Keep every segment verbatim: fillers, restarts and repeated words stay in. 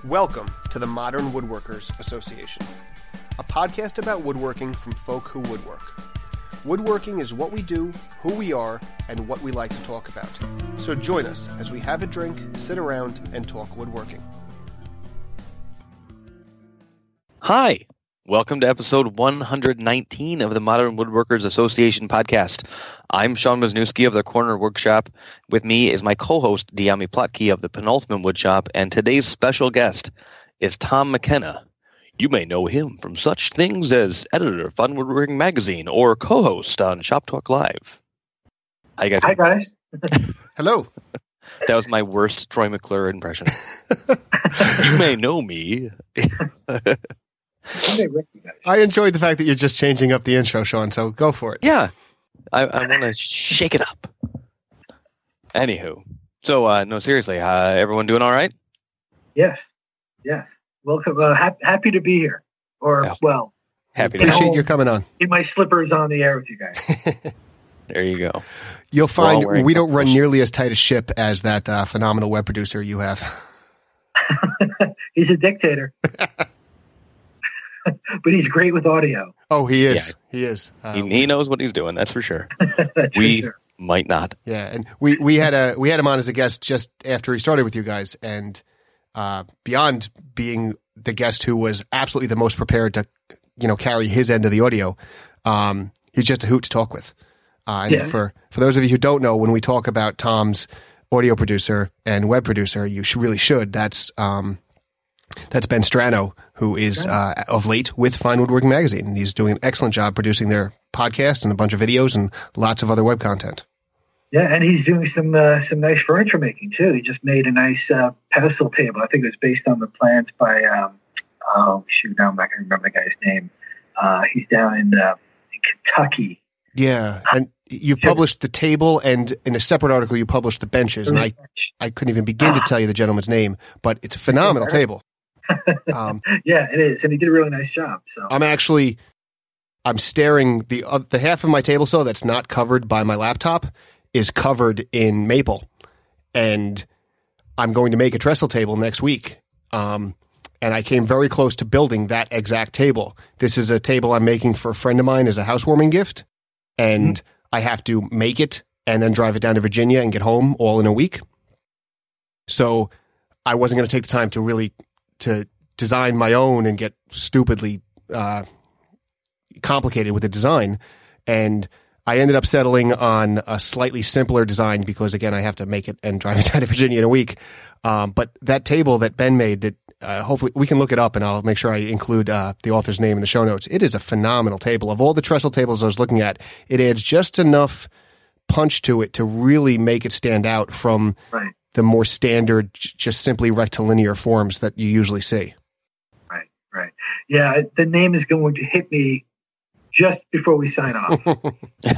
Welcome to the Modern Woodworkers Association, a podcast about woodworking from folk who woodwork. Woodworking is what we do, who we are, and what we like to talk about. So join us as we have a drink, sit around, and talk woodworking. Hi, welcome to episode one hundred nineteen of the Modern Woodworkers Association podcast. I'm Sean Wisniewski of the Corner Workshop. With me is my co-host, Dyami Plotke of the Penultimate Woodshop, and today's special guest is Tom McKenna. You may know him from such things as editor of Fun Woodworking Magazine or co-host on Shop Talk Live. Hi, guys. Hi, guys. Hello. That was my worst Troy McClure impression. You may know me. I enjoyed the fact that you're just changing up the intro, Sean, so go for it. Yeah. I, I want to shake it up. Anywho. So, uh, no, seriously, uh, everyone doing all right? Yes. Yes. Welcome. Uh, ha- happy to be here. Or, yeah. well. Happy to Appreciate you coming on. In my slippers on the air with you guys. There you go. You'll find we don't run nearly as tight a ship as that uh, phenomenal web producer you have. He's a dictator. But he's great with audio. Oh, he is. Yeah. He is. Um, he, he knows what he's doing. That's for sure. That's we for sure. might not. Yeah, and we, we had a we had him on as a guest just after he started with you guys, and uh, beyond being the guest who was absolutely the most prepared to, you know, carry his end of the audio, um, he's just a hoot to talk with. Uh, and yes. for for those of you who don't know, when we talk about Tom's audio producer and web producer, you sh- really should. That's um, that's Ben Strano, who is uh, of late with Fine Woodworking Magazine. And he's doing an excellent job producing their podcast and a bunch of videos and lots of other web content. Yeah, and he's doing some uh, some nice furniture making, too. He just made a nice uh, pedestal table. I think it was based on the plans by, um, oh, shoot, now I'm not going to remember the guy's name. Uh, he's down in, uh, in Kentucky. Yeah, and you've published the table, and in a separate article, you published the benches. And I, I couldn't even begin to tell you the gentleman's name, but it's a phenomenal table. Um, yeah, it is, and he did a really nice job. So I'm actually, I'm staring the uh, the half of my table saw that's not covered by my laptop is covered in maple, and I'm going to make a trestle table next week. Um, and I came very close to building that exact table. This is a table I'm making for a friend of mine as a housewarming gift, and mm-hmm. I have to make it and then drive it down to Virginia and get home all in a week. So I wasn't going to take the time to really to design my own and get stupidly uh, complicated with the design. And I ended up settling on a slightly simpler design because, again, I have to make it and drive it down to Virginia in a week. Um, but that table that Ben made, that uh, hopefully we can look it up, and I'll make sure I include uh, the author's name in the show notes. It is a phenomenal table. Of all the trestle tables I was looking at, it adds just enough punch to it to really make it stand out from right. the more standard, just simply rectilinear forms that you usually see. Right, right. Yeah, the name is going to hit me just before we sign off. It's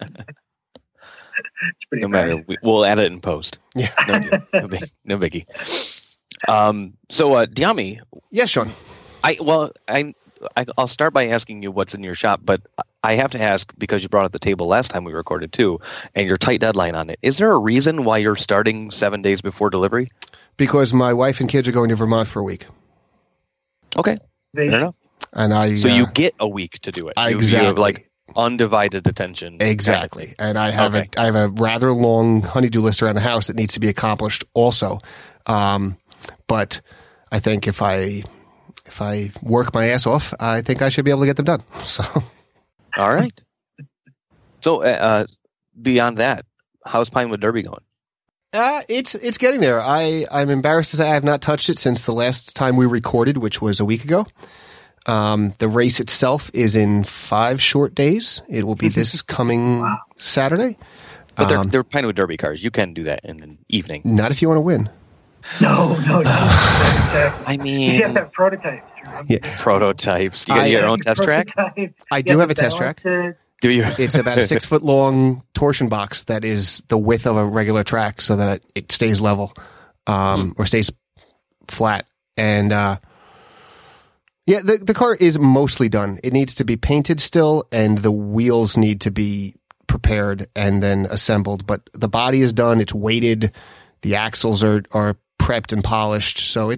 pretty no matter, we, we'll add it in post. Yeah, no, deal. no, big, no biggie. Um, so, uh, Dyami. Yes, Sean. I well, I, I I'll start by asking you what's in your shop, but I have to ask because you brought up the table last time we recorded too, and your tight deadline on it. Is there a reason why you're starting seven days before delivery? Because my wife and kids are going to Vermont for a week. Okay, fair enough. And I so uh, you get a week to do it. You, exactly. You have like undivided attention. Exactly. And I have okay. a I have a rather long honey-do list around the house that needs to be accomplished also. Um, but I think if I if I work my ass off, I think I should be able to get them done. So. All right. So uh, beyond that, how's Pinewood Derby going? Uh, it's it's getting there. I, I'm embarrassed to say I have not touched it since the last time we recorded, which was a week ago. Um, the race itself is in five short days. It will be this coming wow. Saturday. But they're, um, they're Pinewood Derby cars. You can do that in an evening. Not if you want to win. No, no, no. I mean... You have to have prototypes. Yeah. Prototypes. You got your own test track? I do have a test track. It. Do you? It's about a six foot long torsion box that is the width of a regular track so that it stays level um, mm. or stays flat. And uh, yeah, the, the car is mostly done. It needs to be painted still, and the wheels need to be prepared and then assembled. But the body is done. It's weighted. The axles are, are prepped and polished. So it's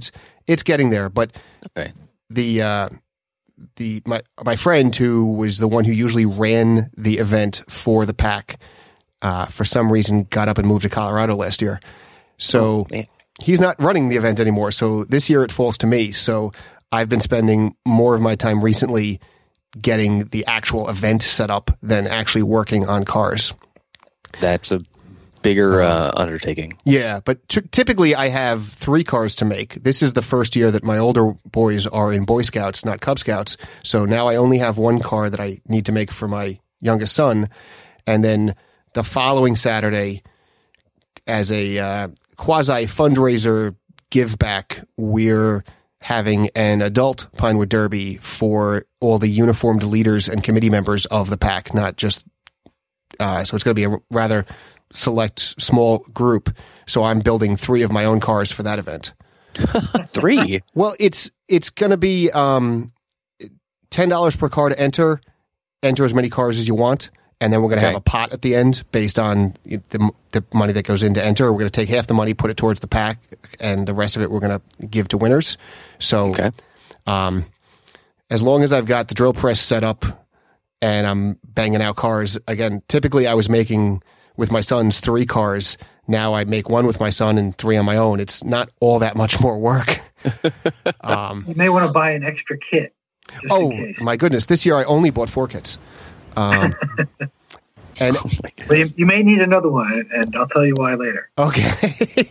it's getting there. But Okay. the uh, the my my friend who was the one who usually ran the event for the pack, uh, for some reason got up and moved to Colorado last year. So Oh, man. he's not running the event anymore. So this year it falls to me. So I've been spending more of my time recently getting the actual event set up than actually working on cars. That's a bigger uh, undertaking. Yeah, but t- typically I have three cars to make. This is the first year that my older boys are in Boy Scouts, not Cub Scouts. So now I only have one car that I need to make for my youngest son. And then the following Saturday, as a uh, quasi fundraiser give back, we're having an adult Pinewood Derby for all the uniformed leaders and committee members of the pack, not just uh, so it's going to be a rather select small group. So I'm building three of my own cars for that event. Three. Well, it's it's going to be um, ten dollars per car to enter. Enter as many cars as you want. And then we're going to Okay. have a pot at the end based on the, the money that goes in to enter. We're going to take half the money, put it towards the pack, and the rest of it we're going to give to winners. So Okay. um, as long as I've got the drill press set up and I'm banging out cars, again, typically I was making with my sons three cars. Now I make one with my son and three on my own. It's not all that much more work. um, You may want to buy an extra kit. Just oh, in case. my goodness. This year I only bought four kits. Um, and Oh my God. Well, you, you may need another one, and I'll tell you why later. okay.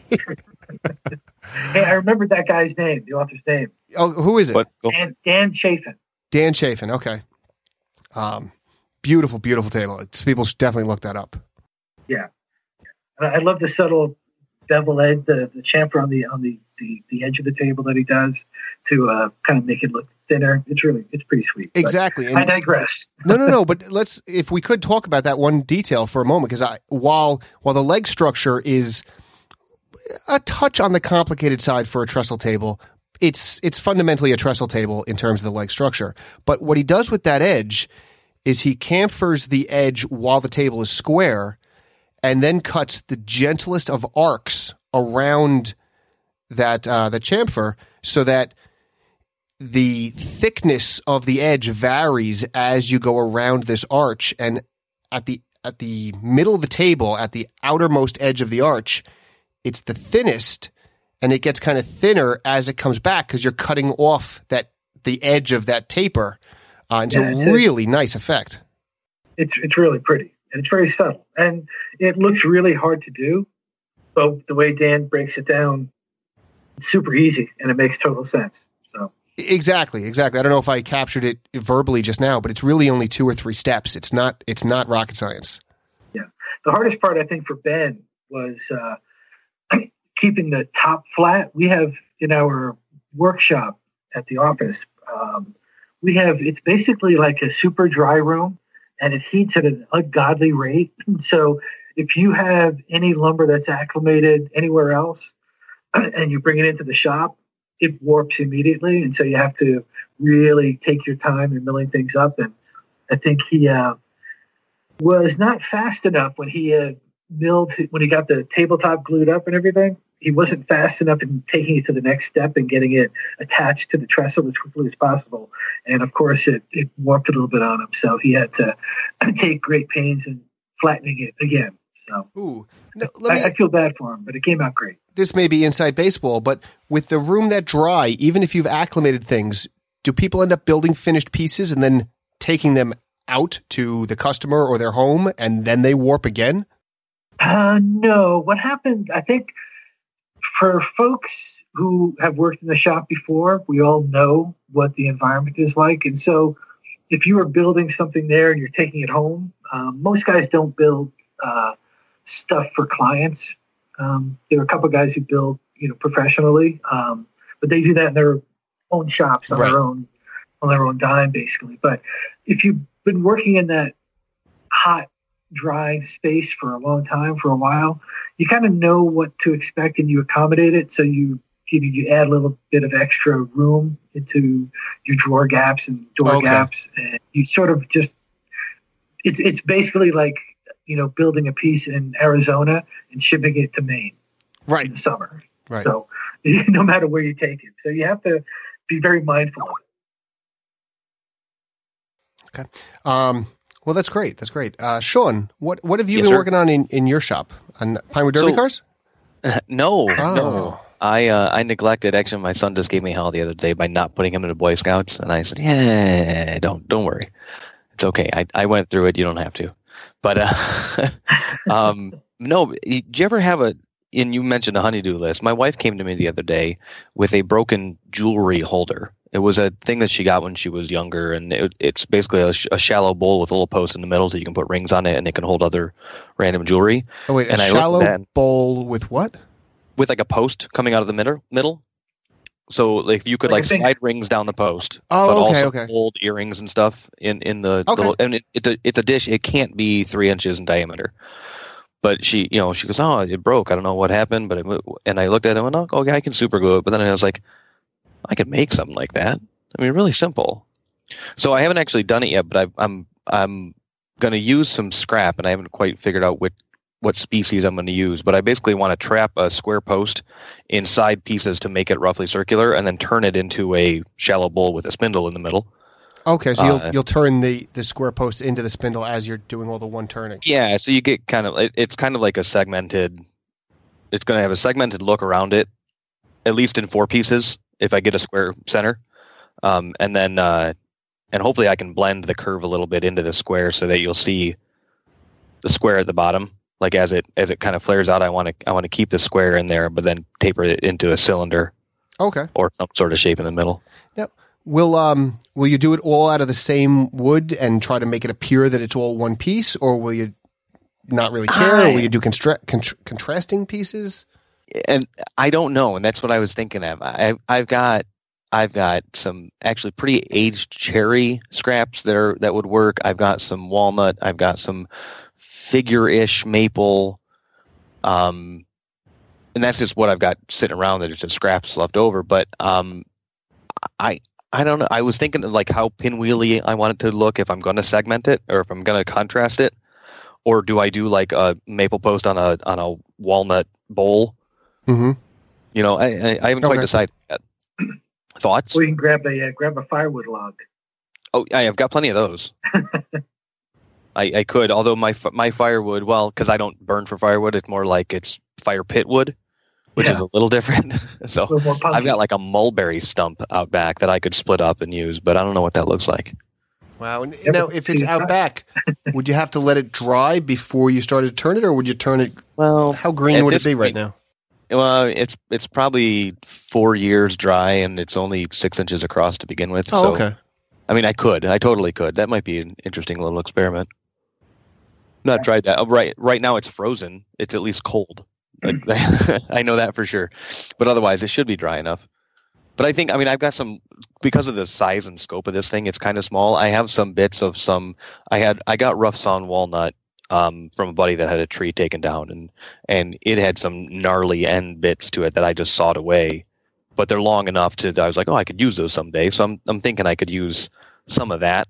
Hey, I remembered that guy's name, the author's name, Oh, who is it? What? Go. Dan, Dan Chafin. Dan Chafin. Okay. Um, beautiful, beautiful table. It's, people should definitely look that up. And I I love the subtle bevel edge, the, the chamfer on the on the, the, the edge of the table that he does to uh, kind of make it look thinner. It's really it's pretty sweet. But Exactly. I And, digress. no, no, no. But let's, if we could talk about that one detail for a moment, because I, while while the leg structure is a touch on the complicated side for a trestle table, it's it's fundamentally a trestle table in terms of the leg structure. But what he does with that edge is he chamfers the edge while the table is square, and then cuts the gentlest of arcs around that uh, the chamfer, so that the thickness of the edge varies as you go around this arch. And at the at the middle of the table, at the outermost edge of the arch, it's the thinnest, and it gets kind of thinner as it comes back because you're cutting off that the edge of that taper. Uh, it's Yeah, a it's a- really nice effect. It's it's really pretty and it's very subtle and it looks really hard to do, but the way Dan breaks it down, it's super easy and it makes total sense. So Exactly, exactly. I don't know if I captured it verbally just now, but it's really only two or three steps. It's not it's not rocket science. the hardest part I think for Ben was uh, keeping the top flat. We have in our workshop at the office, um, we have it's basically like a super dry room. And it heats at an ungodly rate. So if you have any lumber that's acclimated anywhere else and you bring it into the shop, it warps immediately. And so you have to really take your time in milling things up. And I think he uh, was not fast enough when he uh, milled, when he got the tabletop glued up and everything. He wasn't fast enough in taking it to the next step and getting it attached to the trestle as quickly as possible. And of course, it, it warped a little bit on him. So he had to take great pains in flattening it again. So Ooh, no, let me, I, I feel bad for him, but it came out great. this may be inside baseball, but with the room that dry, even if you've acclimated things, do people end up building finished pieces and then taking them out to the customer or their home and then they warp again? Uh, no, what happened, I think for folks who have worked in the shop before, we all know what the environment is like. And so if you are building something there and you're taking it home, um, most guys don't build uh, stuff for clients. Um, there are a couple of guys who build, you know, professionally, um, but they do that in their own shops on Right. their own on their own dime, basically. But if you've been working in that hot, dry space for a long time, for a while, you kind of know what to expect and you accommodate it. So you you, know, you add a little bit of extra room into your drawer gaps and door Okay. gaps, and you sort of just it's it's basically like, you know, building a piece in Arizona and shipping it to Maine in Right, the summer. right. So no matter where you take it. So you have to be very mindful of it. Okay. Um, well, that's great. That's great. Uh, Sean, what, what have you Yes, been sir. working on in, in your shop? On Pinewood Derby So- cars? no, Oh. no. I uh, I neglected. Actually, my son just gave me hell the other day by not putting him into Boy Scouts, and I said, "Yeah, don't don't worry, it's okay. I, I went through it. You don't have to." But uh, um, no, did you ever have a? And you mentioned a honeydew list. My wife came to me the other day with a broken jewelry holder. It was a thing that she got when she was younger, and it, it's basically a, sh- a shallow bowl with a little post in the middle, so you can put rings on it, and it can hold other random jewelry. Oh, wait, and a I looked at shallow that and- bowl with what? With like a post coming out of the middle, middle. So like you could Like like a thing- slide rings down the post, Oh, but okay, also okay. hold earrings and stuff in in the Okay. little. And it, it's a it's a dish. It can't be three inches in diameter. But she, you know, she goes, "Oh, it broke. I don't know what happened." But it, mo-" and I looked at it and went, "Oh, okay, I can super glue it." But then I was like, I could make something like that. I mean, really simple. So I haven't actually done it yet, but I, I'm I'm going to use some scrap, and I haven't quite figured out which what species I'm going to use. But I basically want to trap a square post inside pieces to make it roughly circular, and then turn it into a shallow bowl with a spindle in the middle. Okay, so you'll Uh, you'll turn the, the square post into the spindle as you're doing all the one turning. Yeah, so you get kind of it, it's kind of like a segmented. It's going to have a segmented look around it, at least in four pieces. If I get a square center, um, and then uh, and hopefully I can blend the curve a little bit into the square so that you'll see the square at the bottom. Like as it as it kind of flares out, I want to I want to keep the square in there, but then taper it into a cylinder Okay. or some sort of shape in the middle. Will um will you do it all out of the same wood and try to make it appear that it's all one piece, or will you not really care, or will you do constra- contr- contrasting pieces? And I don't know, and that's what I was thinking of. I, I've got, I've got some actually pretty aged cherry scraps that are that would work. I've got some walnut. I've got some figure-ish maple, um, and that's just what I've got sitting around. That it's just scraps left over. But um, I, I don't know. I was thinking of like how pinwheely I want it to look if I'm going to segment it or if I'm going to contrast it, or do I do like a maple post on a on a walnut bowl? Mm-hmm. You know, I, I, I haven't quite Okay. decided yet. Thoughts? Or you can grab a uh, grab a firewood log. Oh, I have got plenty of those. I, I could, although my f- my firewood, well, because I don't burn for firewood, it's more like it's fire pit wood, which is Yeah. a little different. A So little more punky. I've got like a mulberry stump out back that I could split up and use, but I don't know what that looks like. Wow. And Yeah, now, but if it's see, out I- back, would you have to let it dry before you started to turn it, or would you turn it? Well, How green at would it this be right point- now? well, it's it's probably four years dry, and it's only six inches across to begin with. Oh, so, okay. I mean, I could, I totally could. That might be an interesting little experiment. Not tried that. Oh, right, right now it's frozen. It's at least cold. Like I know that for sure. But otherwise, it should be dry enough. But I think, I mean, I've got some because of the size and scope of this thing. It's kind of small. I have some bits of some. I had I got rough sawn walnut um, from a buddy that had a tree taken down, and and it had some gnarly end bits to it that I just sawed away. But they're long enough to. I was like, oh, I could use those someday. So I'm I'm thinking I could use some of that.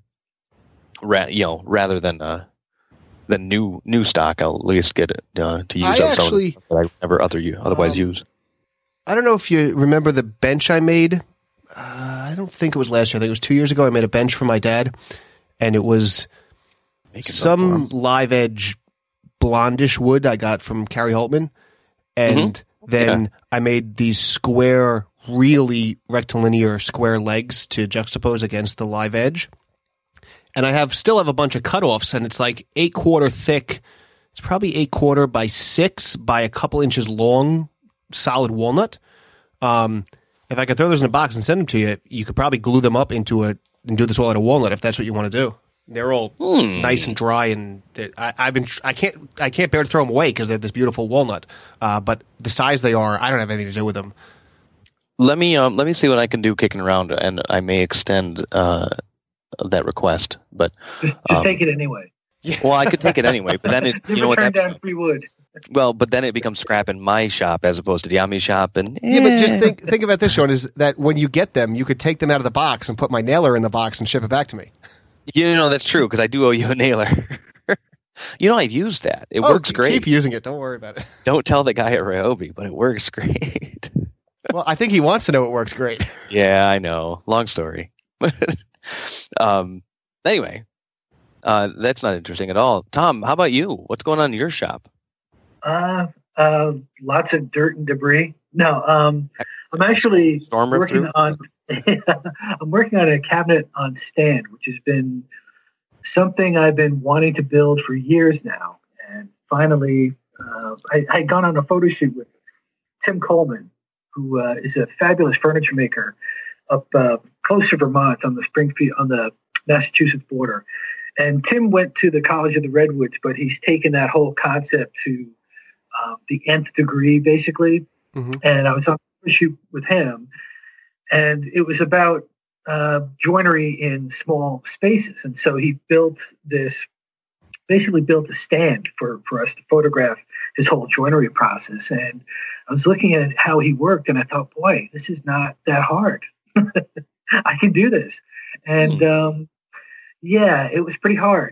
Ra- you know, rather than uh, the new new stock, I'll at least get it uh, to use I up some of the actually- stuff that I never other u- otherwise Um, use. I don't know if you remember the bench I made. Uh, I don't think it was last year. I think it was two years ago. I made a bench for my dad, and it was Making something some live edge blondish wood I got from Carrie Holtman, and then I made these square, really rectilinear square legs to juxtapose against the live edge. And I have still have a bunch of cutoffs, and it's like eight quarter thick. It's probably eight quarter by six by a couple inches long, solid walnut. Um, if I could throw those in a box and send them to you, you could probably glue them up into a and do this all out of walnut if that's what you want to do. They're all Hmm. nice and dry, and they're- I, I've been I can't I can't bear to throw them away because they're this beautiful walnut. Uh, but the size they are, I don't have anything to do with them. Let me um let me see what I can do kicking around, and I may extend uh that request. But Just, just Um, take it anyway. well, I could take it anyway. But then it you Never know what turn that down free wood. well, but then it becomes scrap in my shop as opposed to Diami's shop, and Yeah, but just eh. think think about this, Sean, is that when you get them, you could take them out of the box and put my nailer in the box and ship it back to me. You know that's true because I do owe you a nailer. You know I've used that. It Oh, works keep great. using it. Don't worry about it. Don't tell the guy at Ryobi, but it works great. Well, I think he wants to know it works great. Yeah, I know. Long story. um, anyway, uh, that's not interesting at all. Tom, how about you? What's going on in your shop? Uh, uh, lots of dirt and debris. No, um, I'm actually Stormer working through? on. I'm working on a cabinet on stand, which has been something I've been wanting to build for years now, and finally, uh, I I had gone on a photo shoot with Tim Coleman, who uh, is a fabulous furniture maker up uh, close to Vermont on the Springfield on the Massachusetts border. And Tim went to the College of the Redwoods, but he's taken that whole concept to uh, the nth degree, basically. Mm-hmm. And I was on a shoot with him, and it was about uh, joinery in small spaces. And so he built this, basically built a stand for, for us to photograph his whole joinery process. And I was looking at how he worked, and I thought, boy, this is not that hard. I can do this. And um, yeah, it was pretty hard.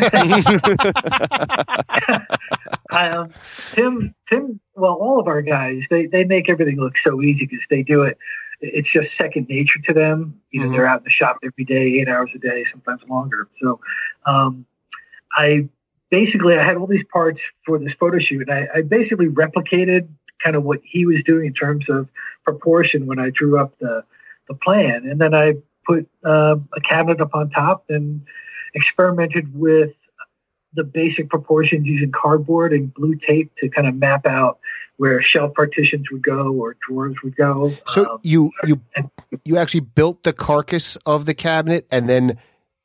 um, Tim, Tim, well, all of our guys, they, they make everything look so easy because they do it. It's just second nature to them. You know, mm-hmm. They're out in the shop every day, eight hours a day, sometimes longer. So um, I basically, I had all these parts for this photo shoot. And I, I basically replicated kind of what he was doing in terms of proportion when I drew up the, the plan. And then I put uh, a cabinet up on top and experimented with the basic proportions using cardboard and blue tape to kind of map out where shelf partitions would go or drawers would go. So um, you you you actually built the carcass of the cabinet, and then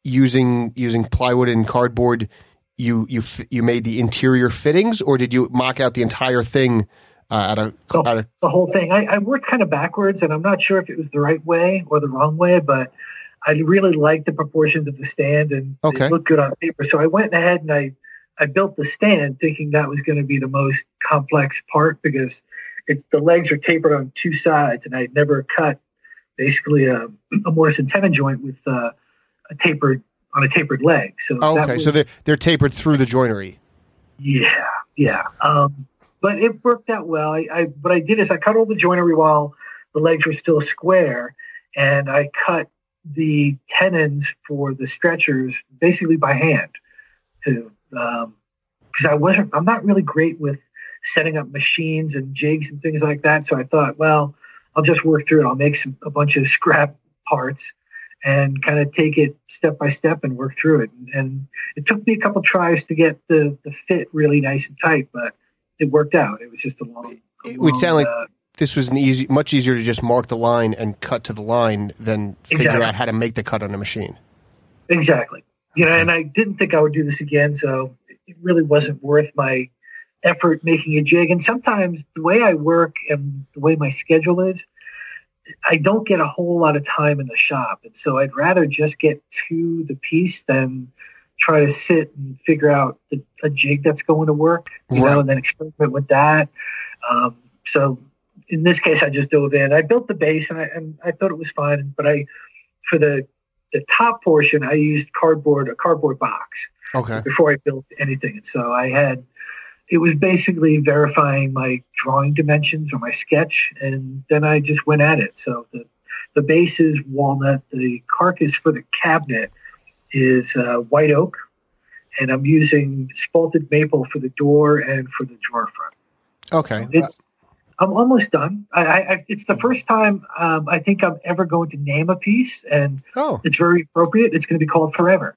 using using plywood and cardboard, you you you made the interior fittings, or did you mock out the entire thing? Uh, at a, so, at a, the whole thing. I, I worked kind of backwards, and I'm not sure if it was the right way or the wrong way, but I really liked the proportions of the stand, and okay. it looked good on paper. So I went ahead and I, I built the stand thinking that was going to be the most complex part because it's the legs are tapered on two sides, and I'd never cut basically a, a mortise and tenon joint with uh, a tapered on a tapered leg. So oh, okay, was, so they're they're tapered through the joinery. Yeah, yeah. Um, But it worked out well. I, I what I did is I cut all the joinery while the legs were still square, and I cut the tenons for the stretchers basically by hand, to because um, I wasn't. I'm not really great with setting up machines and jigs and things like that. So I thought, well, I'll just work through it. I'll make some a bunch of scrap parts and kind of take it step by step and work through it. And, and it took me a couple tries to get the the fit really nice and tight, but it worked out. It was just a long. A it would long, sound like uh, this was an easy, much easier to just mark the line and cut to the line than figure Exactly. out how to make the cut on a machine. Exactly. You know, and I didn't think I would do this again, so it really wasn't worth my effort making a jig. And sometimes the way I work and the way my schedule is, I don't get a whole lot of time in the shop, and so I'd rather just get to the piece than try to sit and figure out the, a jig that's going to work, you right. know, and then experiment with that. Um, so in this case, I just dove in. I built the base, and I and I thought it was fine. But I, for the the top portion, I used cardboard, a cardboard box, Okay. before I built anything. And so I had, it was basically verifying my drawing dimensions or my sketch, and then I just went at it. So the the base is walnut. The carcass for the cabinet is uh, white oak, and I'm using spalted maple for the door and for the drawer front. Okay. It's I'm almost done. I, I it's the first time um, I think I'm ever going to name a piece, and Oh. it's very appropriate. It's going to be called Forever.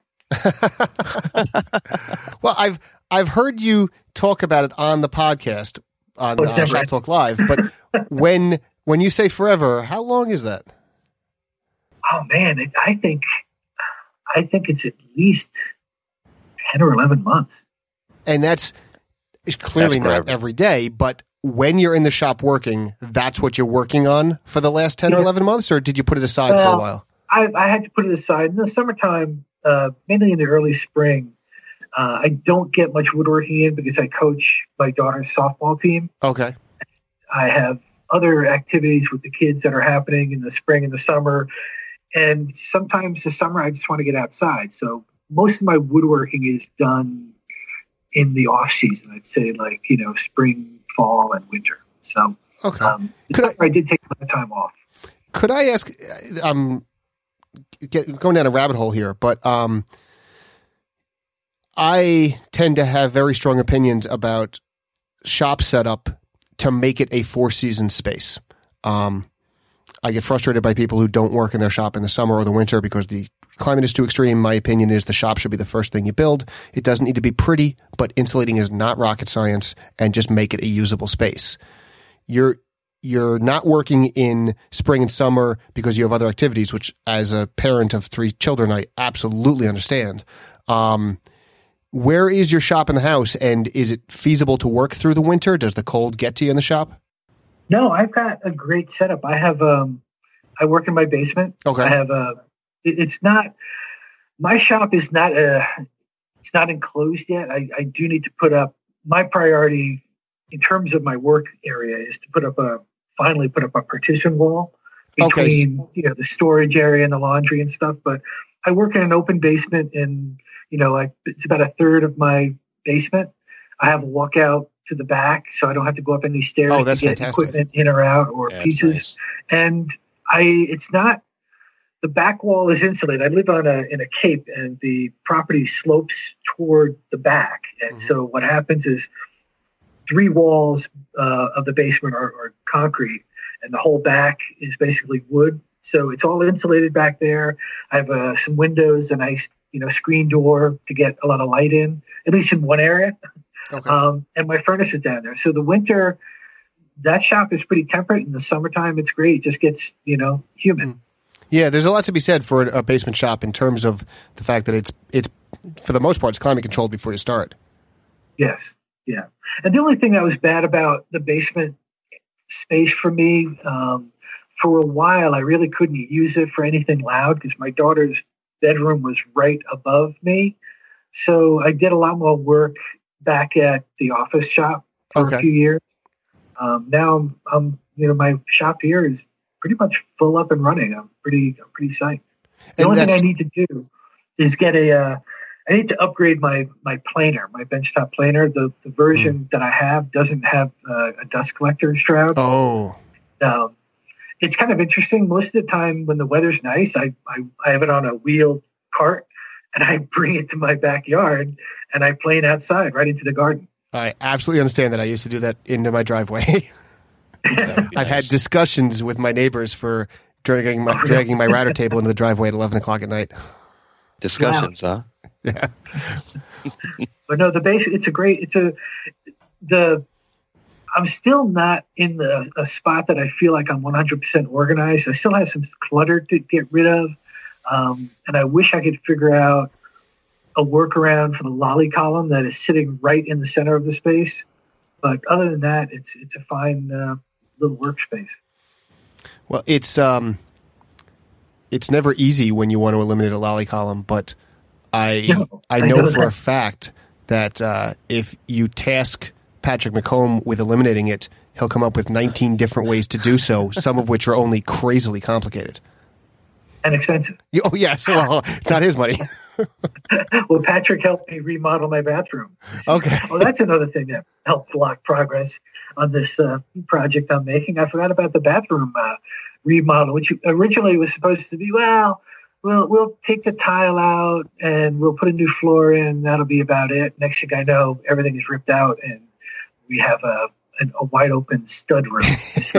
Well, I've I've heard you talk about it on the podcast on Oh, it's uh, never Shop ending. Talk Live, but when when you say forever, how long is that? Oh man, it, I think I think it's at least ten or eleven months. And that's it's clearly That's not forever. every day, but when you're in the shop working, that's what you're working on for the last ten or Yeah. eleven months, or did you put it aside for a Well, while? I, I had to put it aside in the summertime, uh, mainly in the early spring. Uh, I don't get much woodworking in because I coach my daughter's softball team. Okay. I have other activities with the kids that are happening in the spring and the summer. And sometimes the summer, I just want to get outside. So most of my woodworking is done in the off season. I'd say like, you know, spring, fall, and winter. So Okay. Um, the Could summer I, I did take a lot of time off. Could I ask? I'm get, going down a rabbit hole here, but um, I tend to have very strong opinions about shop setup to make it a four-season space. Um, I get frustrated by people who don't work in their shop in the summer or the winter because the climate is too extreme. My opinion is the shop should be the first thing you build. It doesn't need to be pretty, but insulating is not rocket science, and just make it a usable space. You're you're not working in spring and summer because you have other activities, which as a parent of three children, I absolutely understand. Um, where is your shop in the house, and is it feasible to work through the winter? Does the cold get to you in the shop? No, I've got a great setup. I have, um, I work in my basement. Okay. I have a, it, it's not, my shop is not a, it's not enclosed yet. I, I do need to put up, my priority in terms of my work area is to put up a, finally put up a partition wall between, okay. you know, the storage area and the laundry and stuff. But I work in an open basement, and, you know, I, it's about a third of my basement. I have a walkout to the back, so I don't have to go up any stairs oh, that's to get fantastic. equipment in or out or yeah, pieces. Nice. And I, it's not, the back wall is insulated. I live on a, in a cape, and the property slopes toward the back. And mm-hmm. so what happens is three walls uh, of the basement are, are concrete, and the whole back is basically wood. So it's all insulated back there. I have uh, some windows, a nice, you know, screen door to get a lot of light in, at least in one area. Okay. Um, and my furnace is down there. So the winter, that shop is pretty temperate. In the summertime, it's great. It just gets, you know, humid. Yeah, there's a lot to be said for a basement shop in terms of the fact that it's, it's for the most part, it's climate controlled before you start. Yes. Yeah. And the only thing that was bad about the basement space for me, um, for a while, I really couldn't use it for anything loud because my daughter's bedroom was right above me. So I did a lot more work back at the office shop for okay. a few years. Um, now I'm, I'm, you know, my shop here is pretty much full up and running. I'm pretty, I'm pretty psyched. The and only that's... thing I need to do is get a, uh, I need to upgrade my, my planer, my benchtop planer. The, the version mm. that I have doesn't have uh, a dust collector shroud. Oh, um, it's kind of interesting. Most of the time when the weather's nice, I, I, I have it on a wheeled cart, and I bring it to my backyard, and I plane outside right into the garden. I absolutely understand that. I used to do that into my driveway. I've nice. had discussions with my neighbors for dragging my, dragging my router table into the driveway at eleven o'clock at night. Discussions, wow. huh? Yeah. But no, the base, it's a great, it's a, the, I'm still not in the a spot that I feel like I'm one hundred percent organized. I still have some clutter to get rid of. Um, and I wish I could figure out a workaround for the lolly column that is sitting right in the center of the space. But other than that, it's it's a fine uh, little workspace. Well, it's um, it's never easy when you want to eliminate a lolly column, but I no, I know, I know for that. a fact that uh, if you task Patrick McComb with eliminating it, he'll come up with nineteen different ways to do so, some of which are only crazily complicated. And expensive. Oh, yes. Well, it's not his money. Well, Patrick helped me remodel my bathroom. Okay. Well, that's another thing that helped block progress on this uh, project I'm making. I forgot about the bathroom uh, remodel, which originally was supposed to be, well, we'll we'll take the tile out and we'll put a new floor in. That'll be about it. Next thing I know, everything is ripped out and we have a a, a wide open stud room. So.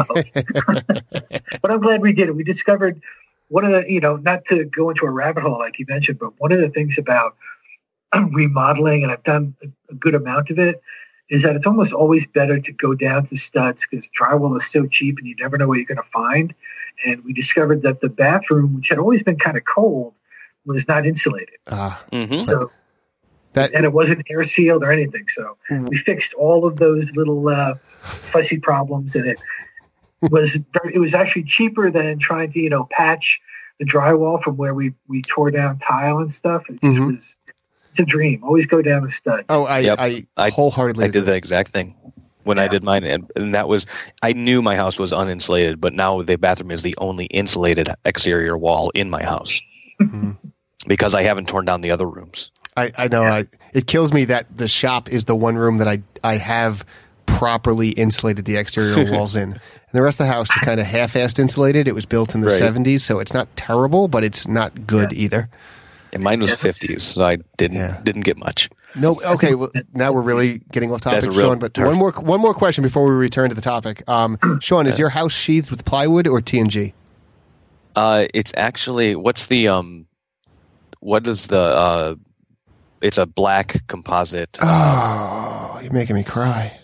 But I'm glad we did it. We discovered one of the, you know, not to go into a rabbit hole like you mentioned, but one of the things about remodeling, and I've done a, a good amount of it, is that it's almost always better to go down to studs because drywall is so cheap and you never know what you're going to find. And we discovered that the bathroom, which had always been kind of cold, was not insulated. Uh, mm-hmm. So, that, and it wasn't air sealed or anything. So mm-hmm. we fixed all of those little uh, fussy problems, and it was very, it was actually cheaper than trying to, you know, patch the drywall from where we, we tore down tile and stuff. It just mm-hmm. was, it's a dream. Always go down to studs. Oh, I, yep. I, I wholeheartedly I did the exact thing when yeah. I did mine. And, and that was, I knew my house was uninsulated, but now the bathroom is the only insulated exterior wall in my house mm-hmm. because I haven't torn down the other rooms. I, I know. Yeah. I, it kills me that the shop is the one room that I, I have properly insulated the exterior walls in. And the rest of the house is kind of half-assed insulated. It was built in the Right. seventies, so it's not terrible, but it's not good Yeah. either. And mine was fifties, so I didn't Yeah. didn't get much. No, okay. Well, now we're really getting off topic, That's a real Sean. But turf. one more, one more question before we return to the topic. Um, Sean, is your house sheathed with plywood or T N G? Uh, it's actually what's the um, what is the uh, it's a black composite. Oh, you're making me cry.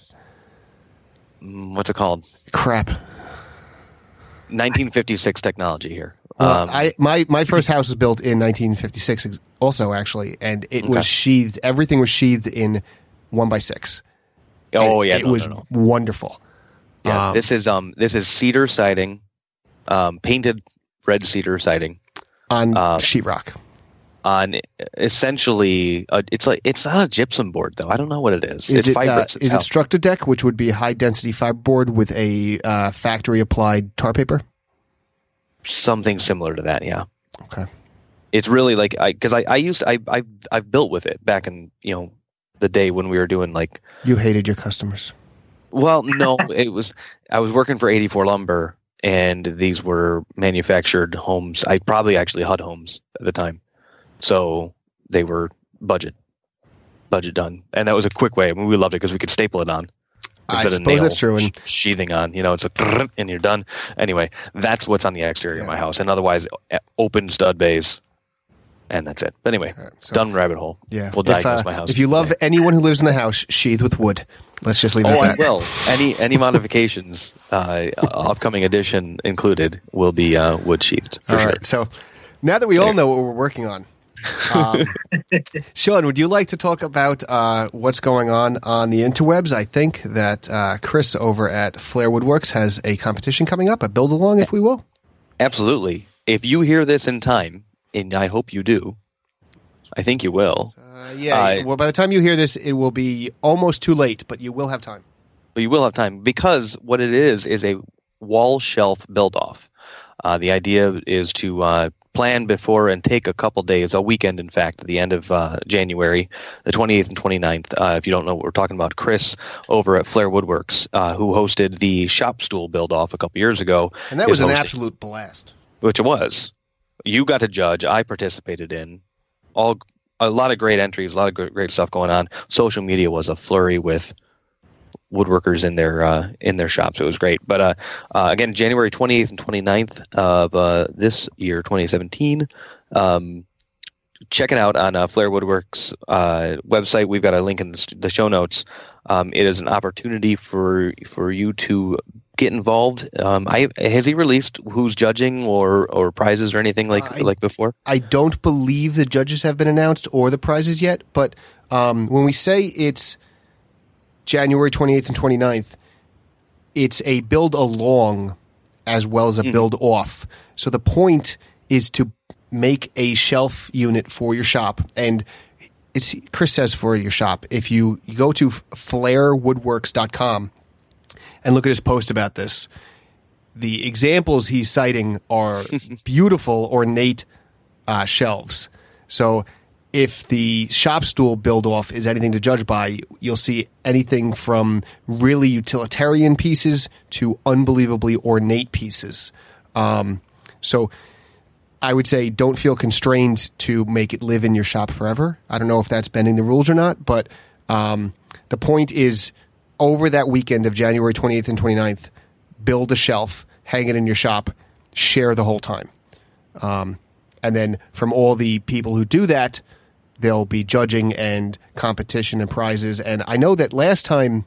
mm, What's it called? Crap. nineteen fifty-six technology here. Well, Um, I my my first house was built in nineteen fifty-six, ex- also actually, and it Okay. was sheathed. Everything was sheathed in one by six. oh And yeah, it no, was no, no. wonderful. Yeah, Um, this is um this is cedar siding, um, painted red cedar siding on uh, sheetrock. on essentially uh, it's like it's not a gypsum board though. I don't know what it is. Is it's it uh, fibrous is it itself. Structure Deck, which would be high density fiberboard with a uh, factory applied tar paper? Something similar to that. Yeah, Okay. it's really like I because I I used I I I've built with it back in you know the day when we were doing like You hated your customers. well no it was I was working for eighty-four Lumber and these were manufactured homes. I probably actually H U D homes at the time, so they were budget budget done, and that was a quick way. I mean, we loved it because we could staple it on. I Instead of suppose nail that's true. And sh- sheathing on, you know, it's a and you're done. Anyway, that's what's on the exterior Yeah. of my house, and otherwise uh, open stud bays, and that's it. But anyway, uh, so, done rabbit hole. Yeah. We'll if, diagnose uh, my house if you love today. anyone who lives in the house, sheathe with wood. Let's just leave it Oh, I at that. will. Any any modifications, uh, upcoming edition included, will be uh, wood sheathed for All sure. right. So now that we all know what we're working on, um, Sean, would you like to talk about uh, what's going on on the interwebs? I think that uh, Chris over at Flair Woodworks has a competition coming up, a build along, if we will. Absolutely. If you hear this in time, and I hope you do, I think you will. Uh, yeah. Uh, well, by the time you hear this, it will be almost too late, but you will have time. But you will have time because what it is is a wall shelf build off. Uh, the idea is to uh, plan before and take a couple days, a weekend, in fact, at the end of uh, January, the twenty-eighth and twenty-ninth. Uh, if you don't know what we're talking about, Chris over at Flair Woodworks, uh, who hosted the shop stool build off a couple years ago, And that is was an hosting- absolute blast. which it was. You got to judge. I participated in all a lot of great entries, a lot of great, great stuff going on. Social media was a flurry with woodworkers in their uh, in their shops. It was great. But uh, uh, again, January twenty-eighth and twenty-ninth of uh, this year, twenty seventeen. Um, check it out on uh, Flair Woodworks uh, website. We've got a link in the, st- the show notes. Um, it is an opportunity for for you to get involved. Um, I has he released who's judging or or prizes or anything like I- like before? I don't believe the judges have been announced or the prizes yet, but um, when we say it's January twenty-eighth and twenty-ninth, it's a build along as well as a Mhm. build off. So the point is to make a shelf unit for your shop. And it's Chris says for your shop. If you, you go to flair woodworks dot com and look at his post about this, the examples he's citing are beautiful, ornate uh, shelves. So if the shop stool build off is anything to judge by, you'll see anything from really utilitarian pieces to unbelievably ornate pieces. Um, so I would say don't feel constrained to make it live in your shop forever. I don't know if that's bending the rules or not, but um, the point is over that weekend of January twenty-eighth and twenty-ninth, build a shelf, hang it in your shop, share the whole time. Um, and then from all the people who do that, there'll be judging and competition and prizes. And I know that last time,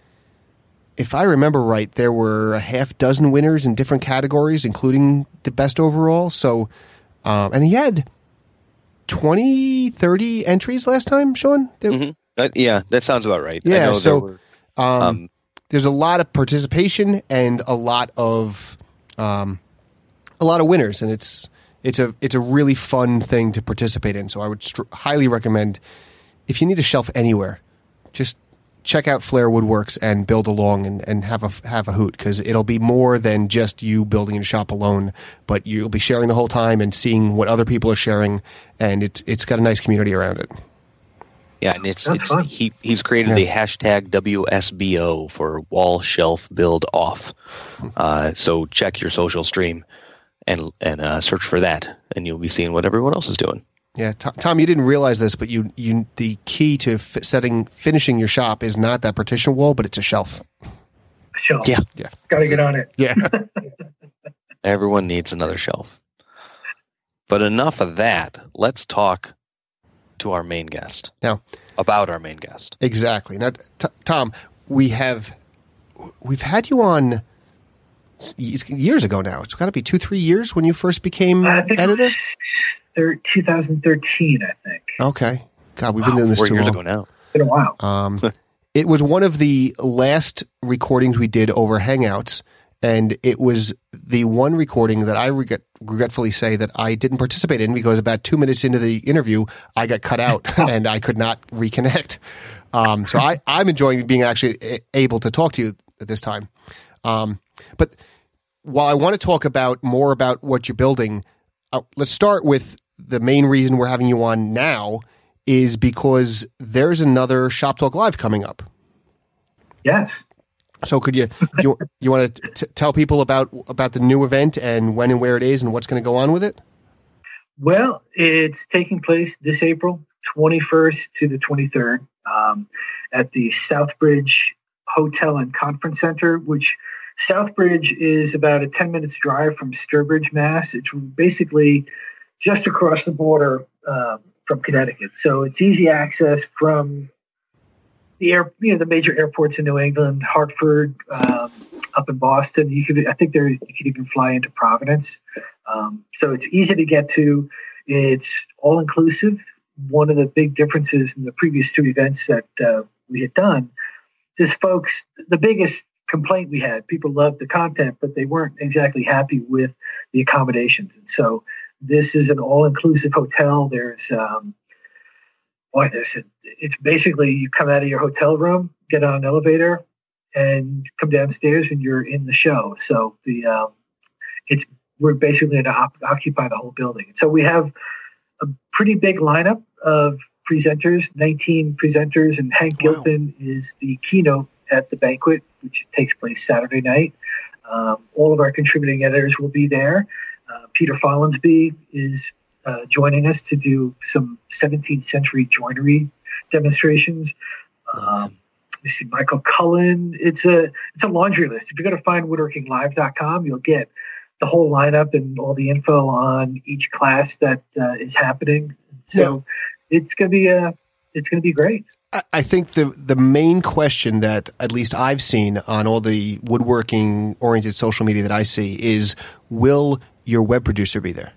if I remember right, there were a half dozen winners in different categories, including the best overall. So, um, and he had twenty, thirty entries last time, Sean? There- Mhm. Uh, yeah, that sounds about right. I Yeah, know so, there were, Um, um, there's a lot of participation and a lot of um, a lot of winners, and it's it's a it's a really fun thing to participate in. So I would str- highly recommend if you need a shelf anywhere, just check out Flair Woodworks and build along and, and have a have a hoot, because it'll be more than just you building a shop alone, but you'll be sharing the whole time and seeing what other people are sharing, and it's it's got a nice community around it. Yeah, and it's, That's it's fun. he he's created Yeah. the hashtag W S B O for Wall Shelf Build Off. Uh, so check your social stream and and uh, search for that, and you'll be seeing what everyone else is doing. Yeah, Tom, Tom, you didn't realize this, but you, you the key to f- setting finishing your shop is not that partition wall, but it's a shelf. Shelf. Yeah. Yeah. Got to get on it. Yeah. Everyone needs another shelf. But enough of that. Let's talk to our main guest. Now, about our main guest. Exactly. Now, t- Tom, we have we've had you on years ago now. It's got to be two, three years when you first became I think editor. it was thir- twenty thirteen, I think. Okay. God, we've been Wow, doing this four too years long. ago now. It's been a while. Um, it was one of the last recordings we did over Hangouts, and it was the one recording that I regret, regretfully say that I didn't participate in because about two minutes into the interview, I got cut out and I could not reconnect. Um, so I, I'm enjoying being actually a- able to talk to you at this time. Um, but while I want to talk about more about what you're building, uh, let's start with the main reason we're having you on now is because there's another Shop Talk Live coming up. Yes. So could you you, you want to t- tell people about about the new event and when and where it is and what's going to go on with it? Well, it's taking place this April twenty-first to the twenty-third um, at the Southbridge Hotel and Conference Center, which Southbridge is about a ten minutes drive from Sturbridge, Mass. It's basically just across the border um, from Connecticut. So it's easy access from the air, you know, the major airports in New England, Hartford, um, up in Boston. You could, I think there, you could even fly into Providence. Um, so it's easy to get to. It's all inclusive. One of the big differences in the previous two events that uh, we had done is, folks, the biggest complaint we had, people loved the content, but they weren't exactly happy with the accommodations. And so this is an all-inclusive hotel. There's, um, boy, there's a, it's basically you come out of your hotel room, get on an elevator, and come downstairs, and you're in the show. So the um, it's we're basically going to op- occupy the whole building. So we have a pretty big lineup of presenters, nineteen presenters, and Hank Wow. Gilpin is the keynote at the banquet, which takes place Saturday night. Um, all of our contributing editors will be there. Uh, Peter Follansby is uh, joining us to do some seventeenth century joinery demonstrations. Um, you see Michael Cullen. It's a it's a laundry list. If you go to find woodworking live dot com, you'll get the whole lineup and all the info on each class that uh, is happening. So it's gonna be a it's gonna be great. I- I think the the main question that at least I've seen on all the woodworking oriented social media that I see is, will your web producer be there?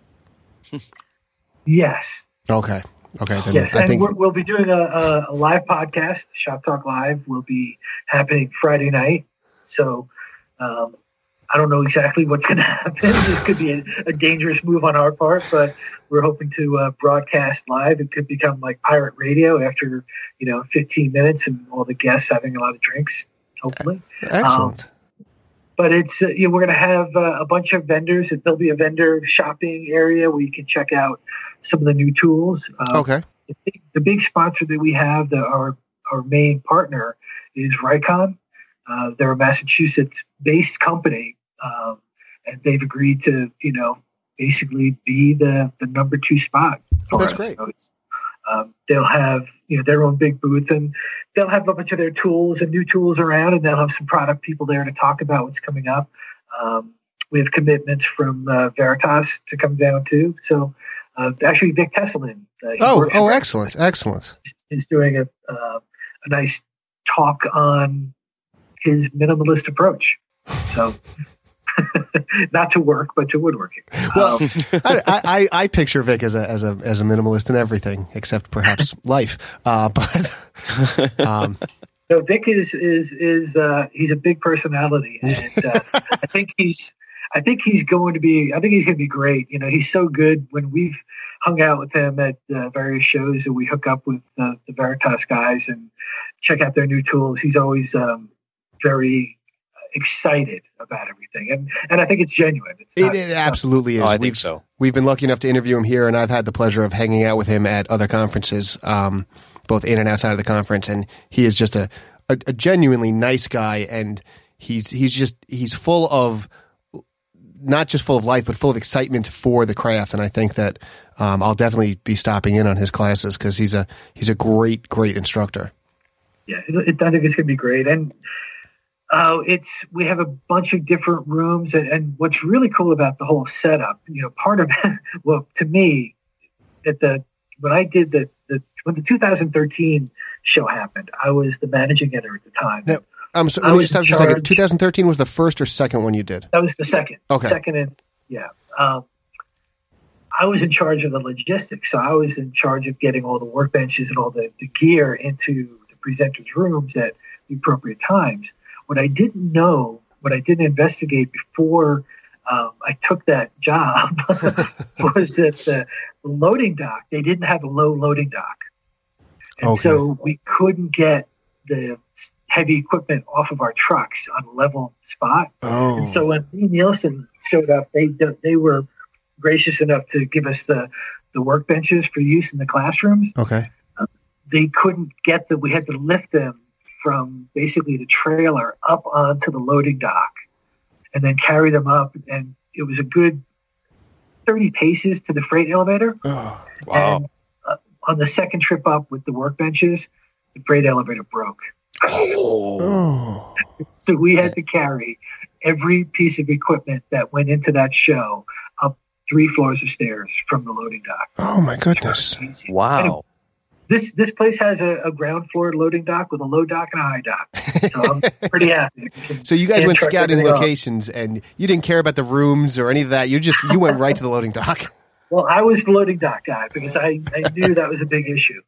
Yes. Okay. Okay. Then Yes, I and think we're, we'll be doing a, a, a live podcast. Shop Talk Live will be happening Friday night. So um, I don't know exactly what's going to happen. This could be a, a dangerous move on our part, but we're hoping to uh, broadcast live. It could become like pirate radio after, you know, fifteen minutes and all the guests having a lot of drinks, hopefully. excellent. Um, But it's uh, you know, we're going to have uh, a bunch of vendors. There'll be a vendor shopping area where you can check out some of the new tools. Uh, okay. the big, the big sponsor that we have, the, our our main partner, is Rycon. Uh, they're a Massachusetts-based company, um, and they've agreed to, you know, basically be the, the number two spot. Oh, for that's us. great. So it's, um, they'll have, you know, their own big booth, and they'll have a bunch of their tools and new tools around, and they'll have some product people there to talk about what's coming up. Um, we have commitments from uh, Veritas to come down too. So uh, actually, Vic Tesselin. Uh, he Oh, works oh, for- excellent. Excellent. is doing a uh, a nice talk on his minimalist approach. So, not to work, but to woodworking. Well, Um, I, I, I picture Vic as a as a as a minimalist in everything except perhaps life. Uh, but um, no, Vic is is is uh, he's a big personality, and uh, I think he's I think he's going to be I think he's going to be great. You know, he's so good. When we've hung out with him at uh, various shows, and we hook up with uh, the Veritas guys and check out their new tools, he's always um, very excited about everything, and and I think it's genuine. It's it, not, it absolutely is. Oh, I think we've, so. We've been lucky enough to interview him here, and I've had the pleasure of hanging out with him at other conferences. Um, both in and outside of the conference. And he is just a, a, a genuinely nice guy. And he's, he's just, he's full of, not just full of life, but full of excitement for the craft. And I think that um, I'll definitely be stopping in on his classes because he's a, he's a great, great instructor. Yeah, it, I think it's going to be great. And uh, it's we have a bunch of different rooms. And, and what's really cool about the whole setup, you know, part of it, well, to me, at the when I did the, the when the two thousand thirteen show happened, I was the managing editor at the time. Now, I'm so, I let me was just have in a second. charge- twenty thirteen was the first or second one you did? That was the second. Okay. Second, and yeah. Um, I was in charge of the logistics, so I was in charge of getting all the workbenches and all the, the gear into the presenters' rooms at the appropriate times. What I didn't know, what I didn't investigate before um, I took that job, was that the loading dock, they didn't have a low loading dock. And Okay. so we couldn't get the heavy equipment off of our trucks on a level spot. Oh. And so when Lee Nielsen showed up, they they were gracious enough to give us the, the workbenches for use in the classrooms. Okay. They couldn't get them. We had to lift them from basically the trailer up onto the loading dock and then carry them up. And it was a good thirty paces to the freight elevator. Oh. Wow. And uh, on the second trip up with the workbenches, the freight elevator broke. Oh. Oh. So we had to carry every piece of equipment that went into that show up three floors of stairs from the loading dock. Oh my goodness. Wow. This this place has a, a ground floor loading dock with a low dock and a high dock. So I'm pretty happy. So you guys Can't went truck scouting everything off. locations and you didn't care about the rooms or any of that. You just, you went right to the loading dock. Well, I was the loading dock guy because I, I knew that was a big issue.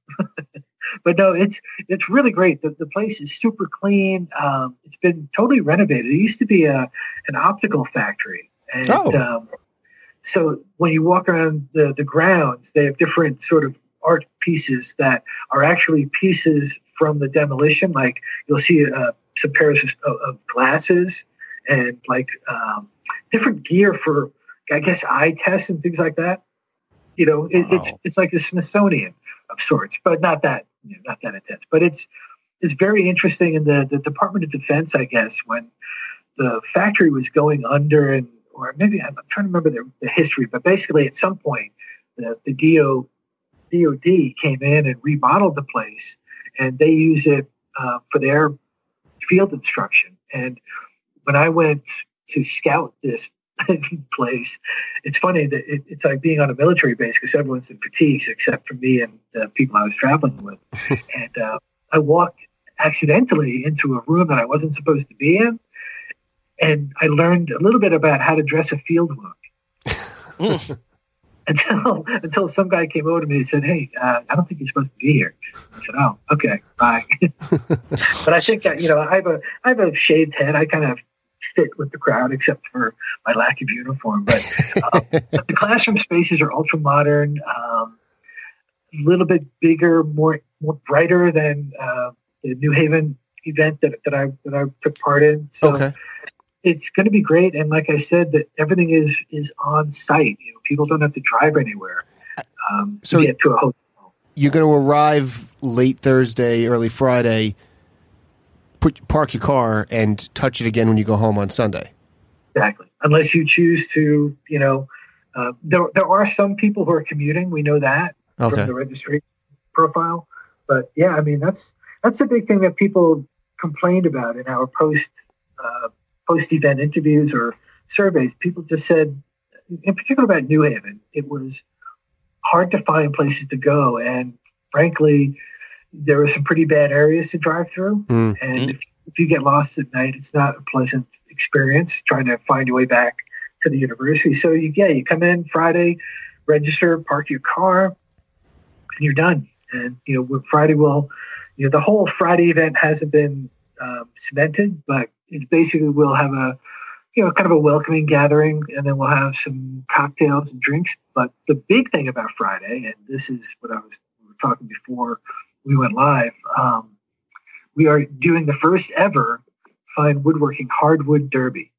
But no, it's it's really great. The, the place is super clean. Um, it's been totally renovated. It used to be a an optical factory. And Oh. um, so when you walk around the, the grounds, they have different sort of art pieces that are actually pieces from the demolition. Like you'll see uh, some pairs of, of glasses and like um, different gear for, I guess, eye tests and things like that. You know, it, Wow. it's it's like a Smithsonian of sorts, but not that you know, not that intense. But it's it's very interesting. In the, the Department of Defense, I guess, when the factory was going under, and or maybe I'm trying to remember the, the history, but basically at some point the the D O D O D came in and remodeled the place, and they use it uh, for their field instruction. And when I went to scout this place, it's funny that it, it's like being on a military base because everyone's in fatigues except for me and the people I was traveling with. And uh, I walked accidentally into a room that I wasn't supposed to be in, and I learned a little bit about how to dress a field wound. Until until some guy came over to me and said, "Hey, uh, I don't think you're supposed to be here." I said, "Oh, okay, bye." But I think that you know, I have a I have a shaved head. I kind of fit with the crowd, except for my lack of uniform. But, uh, but the classroom spaces are ultra modern, um, a little bit bigger, more more brighter than uh, the New Haven event that, that I that I took part in. So Okay. it's going to be great. And like I said, that everything is is on site. You know, people don't have to drive anywhere um, So- to get to a hotel. You're going to arrive late Thursday, early Friday, put park your car and touch it again when you go home on Sunday. Exactly. Unless you choose to, you know, uh, there there are some people who are commuting. We know that Okay. from the registration profile. But yeah, I mean that's that's a big thing that people complained about in our post uh, post event interviews or surveys. People just said, in particular about New Haven, it was hard to find places to go, and frankly, there were some pretty bad areas to drive through. Mm. And Mm. if, if you get lost at night, it's not a pleasant experience trying to find your way back to the university. So you yeah, you come in Friday, register, park your car, and you're done. And you know, with Friday will, you know, the whole Friday event hasn't been um, cemented, but it's basically we'll have a, you know, kind of a welcoming gathering, and then we'll have some cocktails and drinks. But the big thing about Friday, and this is what I was we were talking before we went live, um, we are doing the first ever fine woodworking hardwood derby.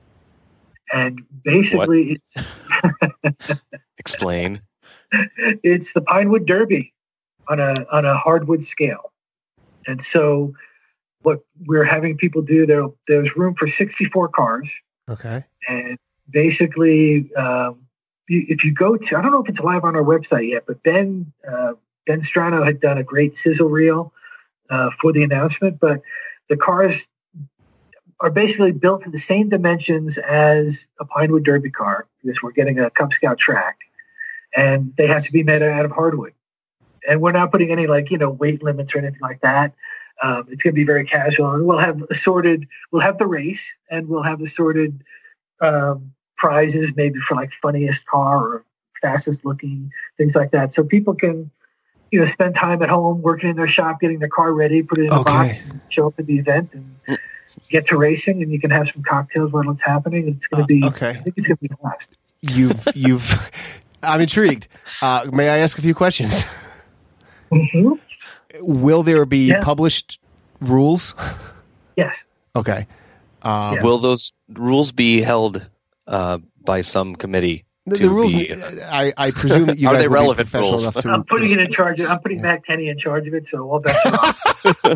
And basically it's Explain. it's the Pinewood Derby. on a on a hardwood scale. And so what we're having people do, there there's room for sixty-four cars. Okay. And basically, um, you, if you go to, I don't know if it's live on our website yet, but Ben uh, Ben Strano had done a great sizzle reel uh, for the announcement. But the cars are basically built to the same dimensions as a Pinewood Derby car, because we're getting a Cub Scout track, and they have to be made out of hardwood. And we're not putting any like, you know, weight limits or anything like that. Um, it's going to be very casual, and we'll have assorted, we'll have the race, and we'll have assorted um, prizes, maybe for like funniest car or fastest looking, things like that. So people can, you know, spend time at home working in their shop, getting their car ready, put it in a Okay. box, and show up at the event and get to racing, and you can have some cocktails while it's happening. It's going to be, Uh, okay. I think it's going to be a blast. You've you've. I'm intrigued. Uh, may I ask a few questions? Mm-hmm. Will there be Yeah. published rules? Yes. Okay. Uh, Yeah. Will those rules be held uh, by some committee? the, to the rules. be- I, I presume that you Are guys they will be relevant professional rules? enough to. I'm putting it in charge of, I'm putting Yeah. Matt Kenny in charge of it, so all bets are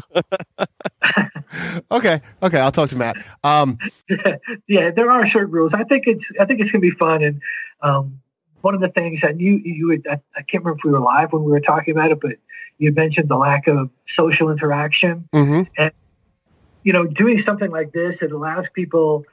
off. Okay. Okay. I'll talk to Matt. Um, Yeah, there are certain rules. I think it's I think it's going to be fun. And um, one of the things that you you would, I, I can't remember if we were live when we were talking about it, but you mentioned the lack of social interaction. mhm. You know, doing something like this, it allows people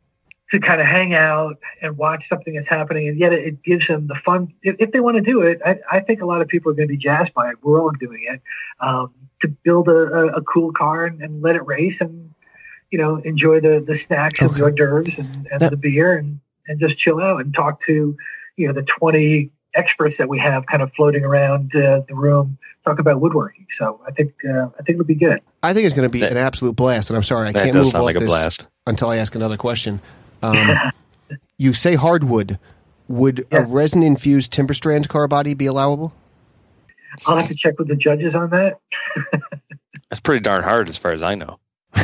to kind of hang out and watch something that's happening, and yet it, it gives them the fun. If, if they want to do it, I, I think a lot of people are going to be jazzed by it. We're all doing it um, to build a, a, a cool car and, and let it race, and you know, enjoy the the snacks and Okay. the hors d'oeuvres and, and Yeah. the beer, and and just chill out and talk to, you know, the twenty experts that we have kind of floating around uh, the room, talk about woodworking. So I think uh, I think it'll be good. I think it's going to be That- an absolute blast, and I'm sorry I That can't does move sound off like a this blast. until I ask another question. Um, you say hardwood. Would a Yeah. resin infused timber strand car body be allowable? I'll have to check with the judges on that. That's pretty darn hard, as far as I know.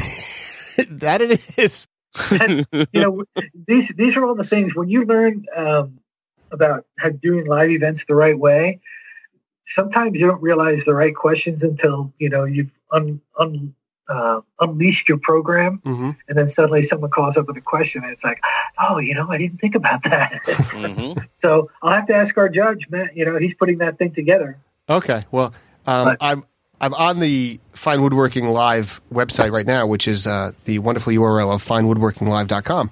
That it is. That's, you know, these these are all the things when you learn um, about how doing live events the right way. Sometimes you don't realize the right questions until you know you've un, un, uh, unleashed your program, Mm-hmm. and then suddenly someone calls up with a question, and it's like, oh, you know, I didn't think about that. hmm So I'll have to ask our judge, Matt. You know, he's putting that thing together. Okay. Well, um, But- I'm I'm on the Fine Woodworking Live website right now, which is uh, the wonderful U R L of fine woodworking live dot com,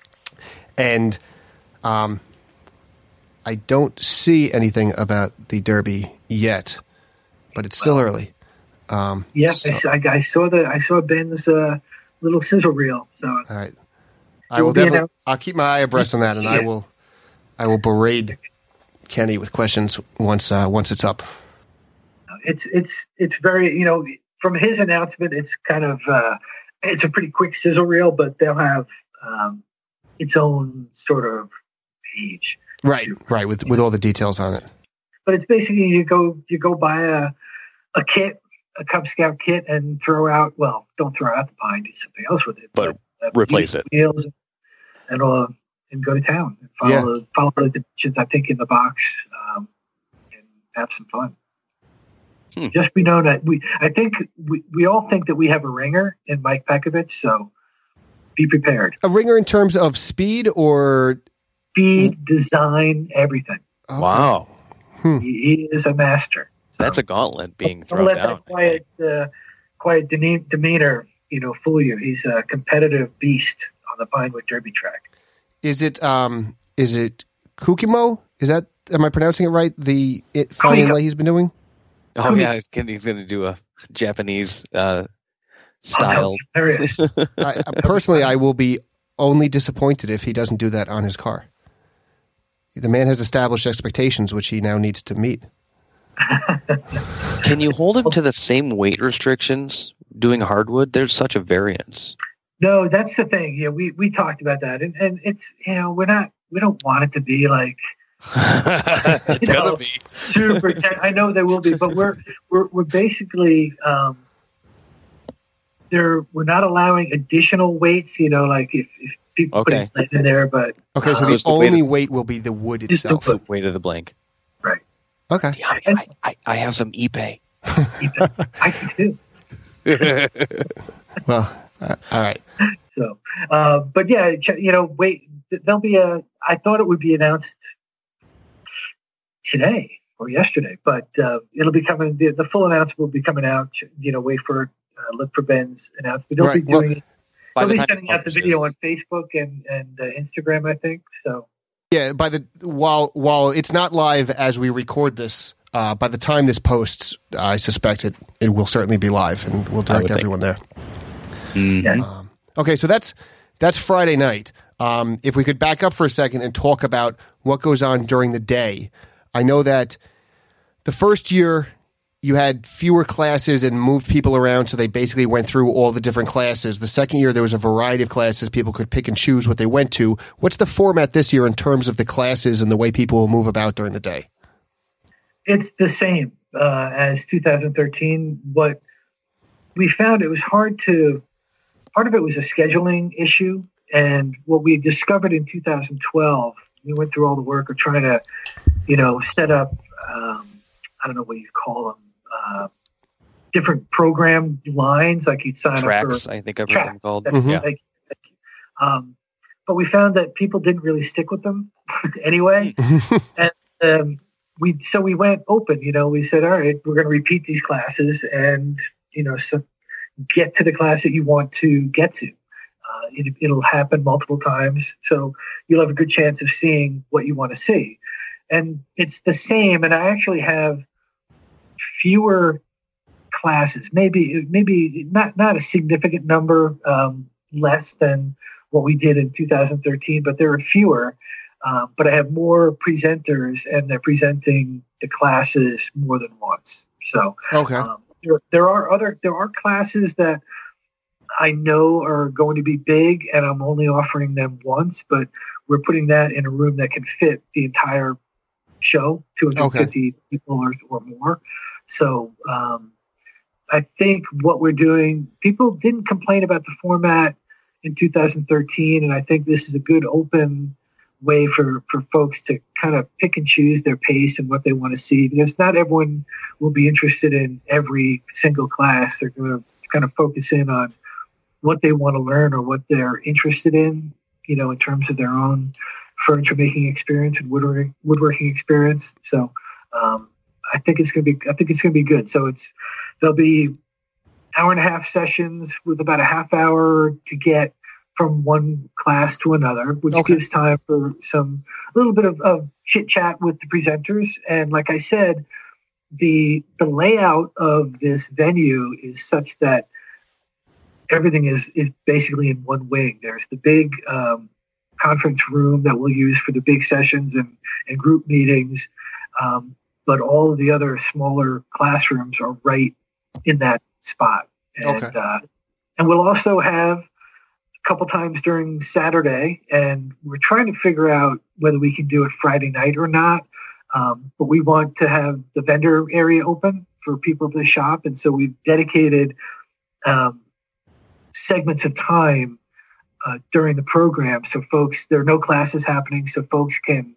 and um, I don't see anything about the Derby yet, but it's still early. Um, Yeah, so- I s- I, I saw the I saw Ben's uh, little sizzle reel. So all right. I It will will be definitely. announced. I'll keep my eye abreast on that, and See I it. will. I will berate Kenny with questions once uh, once it's up. it's it's it's very, you know, from his announcement, it's kind of uh, it's a pretty quick sizzle reel, but they'll have um, its own sort of page. Right, right, with with all the details on it. But it's basically you go you go buy a a kit, a Cub Scout kit, and throw out. Well, don't throw out the pine, do something else with it, But uh, replace use it. wheels and uh, and go to town and follow Yeah. the, follow the dimensions I think in the box um, and have some fun. Hmm. Just be known that we, I think we, we all think that we have a ringer in Mike Pekovich, so be prepared. A ringer in terms of speed or Speed, design, everything. okay. Wow. Hmm. He, he is a master. So That's a gauntlet being don't thrown let down. that quiet, uh, quiet deme- demeanor, you know, fool you. He's a competitive beast on the Pinewood Derby track. Is it um is it Kukimo? Is that am I pronouncing it right? The it fine Kukimo. inlay he's been doing? Oh yeah, he's gonna- he's going to do a Japanese uh, style. Oh, no, there it is. I, I- personally, I will be only disappointed if he doesn't do that on his car. The man has established expectations which he now needs to meet. Can you hold him to the same weight restrictions doing hardwood? There's such a variance. No, that's the thing. Yeah, we, we talked about that, and, and it's, you know, we're not we don't want it to be like it's You gonna know. be. super. Ten- I know there will be, but we're we're we're basically um, there. We're not allowing additional weights. You know, like if, if people Okay. put it in there, but Okay, so Uh, the it's the weight only of- weight will be the wood It's the itself. wood. Weight of the blank. right. Okay. Yeah, I, I, I, I have some eBay. I can too. Well, uh, all right. So, uh, but yeah, you know, wait, there'll be a, I thought it would be announced today or yesterday, but uh, it'll be coming, the, the full announcement will be coming out, you know, wait for, uh, look for Ben's announcement. They'll Right. be doing Well, it. By They'll the be time sending this out the video on publishes- Facebook and, and uh, Instagram, I think. So, Yeah, by the while while it's not live as we record this, uh, by the time this posts, I suspect it it will certainly be live, and we'll I direct would think. everyone there. Mhm. yeah. Um, okay, so that's that's Friday night. Um, if we could back up for a second and talk about what goes on during the day, I know that the first year you had fewer classes and moved people around, so they basically went through all the different classes. The second year, there was a variety of classes. People could pick and choose what they went to. What's the format this year in terms of the classes and the way people will move about during the day? It's the same uh, as two thousand thirteen. What we found, it was hard to, part of it was a scheduling issue. And what we discovered in two thousand twelve, we went through all the work of trying to, you know, set up, um, I don't know what you call them, uh, different program lines, like you'd sign Tracks, up for I think I've heard them tracks. called. That's- Mhm. Yeah. thank you, thank you. Um, but we found that people didn't really stick with them anyway. Um, we so we went open. You know, we said, all right, we're going to repeat these classes, and you know, so get to the class that you want to get to. Uh, it, it'll happen multiple times, so you'll have a good chance of seeing what you want to see. And it's the same. And I actually have fewer classes, maybe maybe not not a significant number, um, less than what we did in two thousand thirteen, but there are fewer. Uh, but I have more presenters, and they're presenting the classes more than once. So Okay. um, there, there are other there are classes that I know are going to be big, and I'm only offering them once. But we're putting that in a room that can fit the entire show, two hundred fifty Okay. people or, or more. So um, I think what we're doing, people didn't complain about the format in two thousand thirteen, and I think this is a good open way for, for folks to kind of pick and choose their pace and what they want to see, because not everyone will be interested in every single class. They're going to kind of focus in on what they want to learn or what they're interested in, you know, in terms of their own furniture making experience and woodworking, woodworking experience. So um, I think it's going to be, I think it's going to be good. So it's, there'll be hour and a half sessions with about a half hour to get from one class to another, which Okay. gives time for some, a little bit of, of chit chat with the presenters. And like I said, the, the layout of this venue is such that everything is, is basically in one wing. There's the big um, conference room that we'll use for the big sessions and, and group meetings. Um, but all of the other smaller classrooms are right in that spot. And, Okay. uh, and we'll also have a couple times during Saturday, and we're trying to figure out whether we can do it Friday night or not. Um, but we want to have the vendor area open for people to shop. And so we've dedicated um, segments of time uh, during the program. So folks, there are no classes happening, so folks can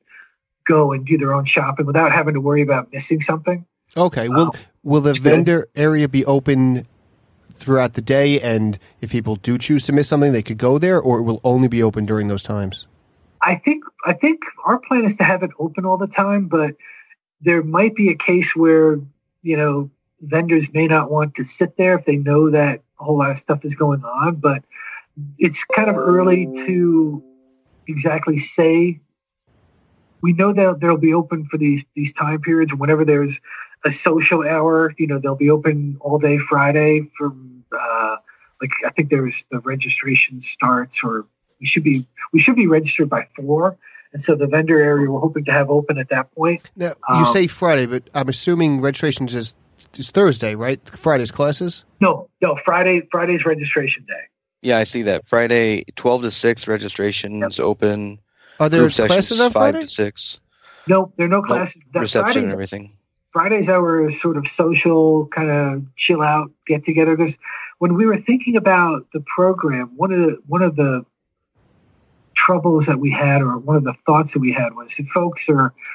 go and do their own shopping without having to worry about missing something. Okay. Will Um, will the it's good. vendor area be open throughout the day, and if people do choose to miss something, they could go there, or it will only be open during those times? I think I think our plan is to have it open all the time, but there might be a case where, you know, vendors may not want to sit there if they know that a whole lot of stuff is going on. But it's kind of early to exactly say. We know that they'll be open for these these time periods. Whenever there's a social hour, you know, they'll be open all day Friday from uh, like I think there's the registration starts, or we should be we should be registered by four, and so the vendor area we're hoping to have open at that point. Now, you Um, say Friday, but I'm assuming registrations is, is Thursday, right? Friday's classes? No, no, Friday Friday's registration day. Yeah, I see that. Friday, twelve to six, registrations open. Are there Group classes sessions, on five Friday? to six. No, there are no classes. That Reception and Friday's- everything. Friday's our sort of social kind of chill out get together. Because when we were thinking about the program, one of the one of the troubles that we had, or one of the thoughts that we had, was if folks are